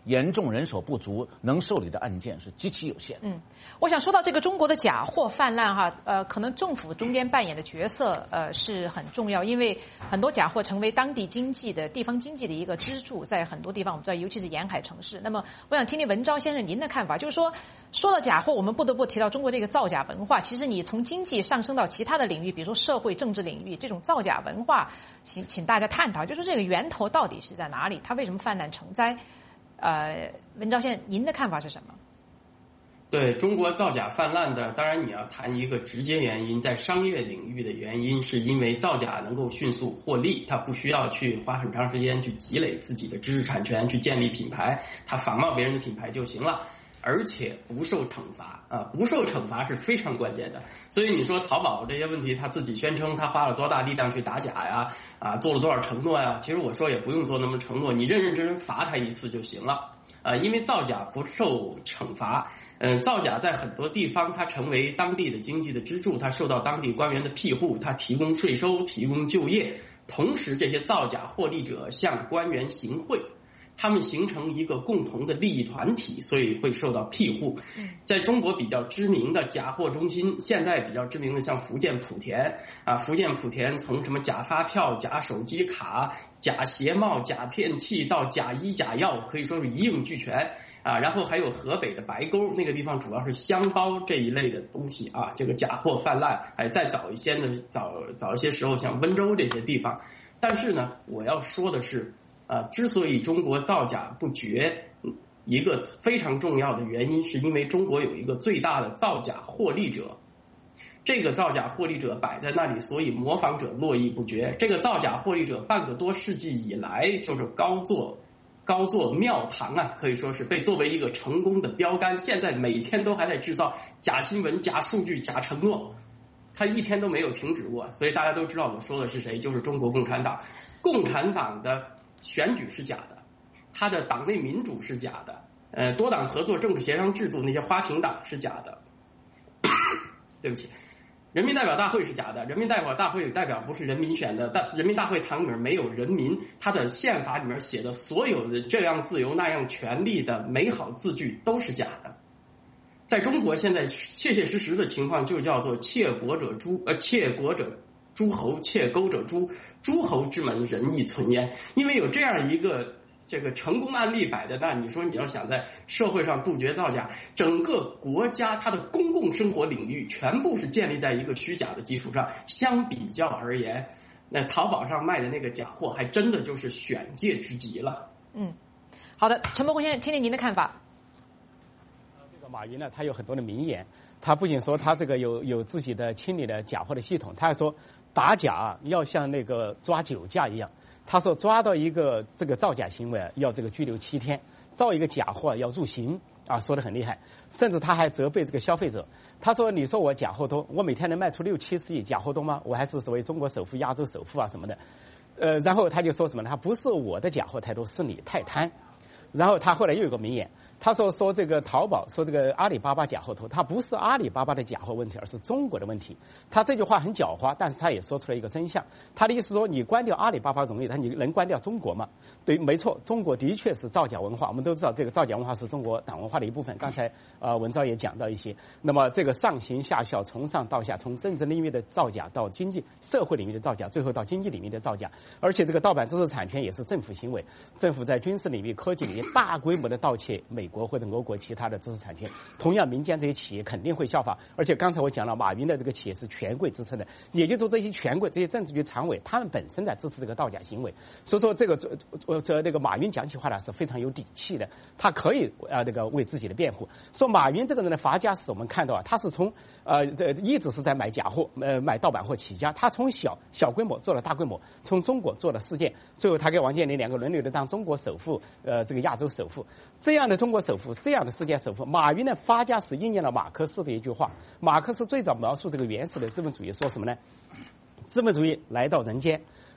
严重人手不足，能受理的案件是极其有限。 嗯，我想说到这个中国的假货泛滥哈，呃，可能政府中间扮演的角色呃是很重要，因为很多假货成为当地经济的地方经济的一个支柱，在很多地方我们知道，尤其是沿海城市。那么，我想听听文昭先生您的看法，就是说，说到假货，我们不得不提到中国这个造假文化。其实你从经济上升到其他的领域，比如说社会政治领域，这种造假文化，请请大家探讨，就是这个源头到底是在哪里？它为什么泛滥成灾？呃，文昭先生，您的看法是什么？ 对中国造假泛滥的，当然你要谈一个直接原因，在商业领域的原因，是因为造假能够迅速获利，它不需要去花很长时间去积累自己的知识产权，去建立品牌，它仿冒别人的品牌就行了。而且不受惩罚啊，不受惩罚是非常关键的。所以你说淘宝这些问题，他自己宣称他花了多大力量去打假呀，啊，做了多少承诺呀？其实我说也不用做那么承诺，你认认真真罚他一次就行了啊，因为造假不受惩罚。嗯，造假在很多地方它成为当地的经济的支柱，它受到当地官员的庇护，它提供税收，提供就业，同时这些造假获利者向官员行贿。他们形成一个共同的利益团体，所以会受到庇护。在中国比较知名的假货中心，现在比较知名的像福建莆田啊，福建莆田从什么假发票、假手机卡、假鞋帽、假电器到假医假药，可以说是一应俱全啊。然后还有河北的白沟，那个地方主要是香包这一类的东西啊，这个假货泛滥。哎，再早一些呢，早早一些时候像温州这些地方。但是呢，我要说的是。啊，之所以中国造假不绝，一个非常重要的原因，是因为中国有一个最大的造假获利者，这个造假获利者摆在那里，所以模仿者络绎不绝。这个造假获利者半个多世纪以来，就是高做高做庙堂啊，可以说是被作为一个成功的标杆。现在每天都还在制造假新闻、假数据、假承诺，他一天都没有停止过。所以大家都知道我说的是谁，就是中国共产党。共产党的选举是假的，他的党内民主是假的，呃，多党合作政治协商制度那些花瓶党是假的，对不起，人民代表大会是假的，人民代表大会代表不是人民选的，但人民大会堂里面没有人民，他的宪法里面写的所有的这样自由那样权利的美好字句都是假的。在中国现在切切实实的情况就叫做窃国者诛，呃，窃国者诸侯，窃钩者诛，诸侯之门仁义存焉。因为有这样一个这个成功案例摆在那，你说你要想在社会上杜绝造假，整个国家它的公共生活领域全部是建立在一个虚假的基础上。相比较而言，那淘宝上卖的那个假货还真的就是选界之极了。 嗯，好的，陈伯宏先生，听听您的看法。 这个马云呢，他有很多的名言，他不仅说他这个有有自己的清理的假货的系统，他还说打假要像那个抓酒驾一样。他说抓到一个这个造假行为要这个拘留七天，造一个假货要入刑啊，说得很厉害。甚至他还责备这个消费者，他说你说我假货多，我每天能卖出六七十亿假货多吗？我还是所谓中国首富、亚洲首富啊什么的。呃，然后他就说什么呢？他不是我的假货太多，是你太贪。然后他后来又有个名言，他说说这个淘宝，说这个阿里巴巴假货多，他不是阿里巴巴的假货问题，而是中国的问题。他这句话很狡猾，但是他也说出了一个真相。他的意思说，你关掉阿里巴巴容易，但你能关掉中国吗？对，没错，中国的确是造假文化。我们都知道，这个造假文化是中国党文化的一部分。刚才呃文昭也讲到一些。那么这个上行下效，从上到下，从政治领域的造假到经济社会领域的造假，最后到经济领域的造假。而且这个盗版知识产权也是政府行为，政府在军事领域、科技领域大规模的盗窃美国或者俄国其他的知识产权，同样民间这些企业肯定会效仿。而且刚才我讲了，马云的这个企业是权贵支撑的，也就是说这些权贵、这些政治局常委，他们本身在支持这个盗假行为。所以说这个这这这个马云讲起话来是非常有底气的，他可以呃那个为自己的辩护。说马云这个人的发家史，我们看到啊，他是从呃这一直是在买假货、呃买盗版货起家，他从小小规模做了大规模，从中国做了世界，最后他跟王健林两个轮流的当中国首富，呃这个亚洲首富。这样的中国首富，这样的世界首富，马云的发家史应验了马克思的一句话。马克思最早描述这个原始的资本主义，说什么呢？资本主义来到人间，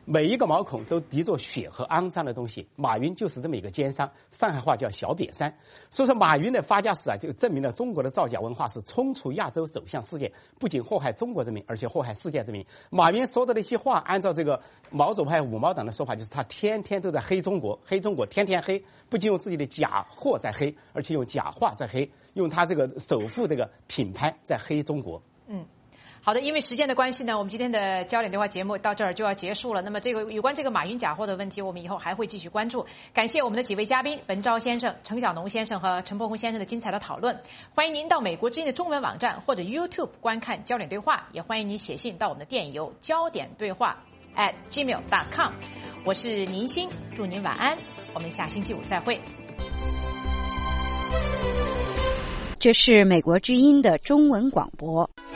每一个毛孔都滴着血和肮脏的东西。马云就是这么一个奸商，上海话叫小瘪三。所以说，马云的发家史啊，就证明了中国的造假文化是冲出亚洲走向世界，不仅祸害中国人民，而且祸害世界人民。马云说的那些话，按照这个毛左派五毛党的说法，就是他天天都在黑中国，黑中国，天天黑，不仅用自己的假货在黑，而且用假话在黑，用他这个首富这个品牌在黑中国。 嗯。好的，因为时间的关系呢，我们今天的焦点对话节目到这儿就要结束了。那么这个有关这个马云假货的问题，我们以后还会继续关注。感谢我们的几位嘉宾文昭先生、程小农先生和陈伯宏先生的精彩的讨论。欢迎您到美国之音的中文网站或者 YouTube 观看焦点对话，也欢迎您写信到我们的电邮焦点对话 at gmail dot com。我是宁欣，祝您晚安，我们下星期五再会。 这是美国之音的中文广播。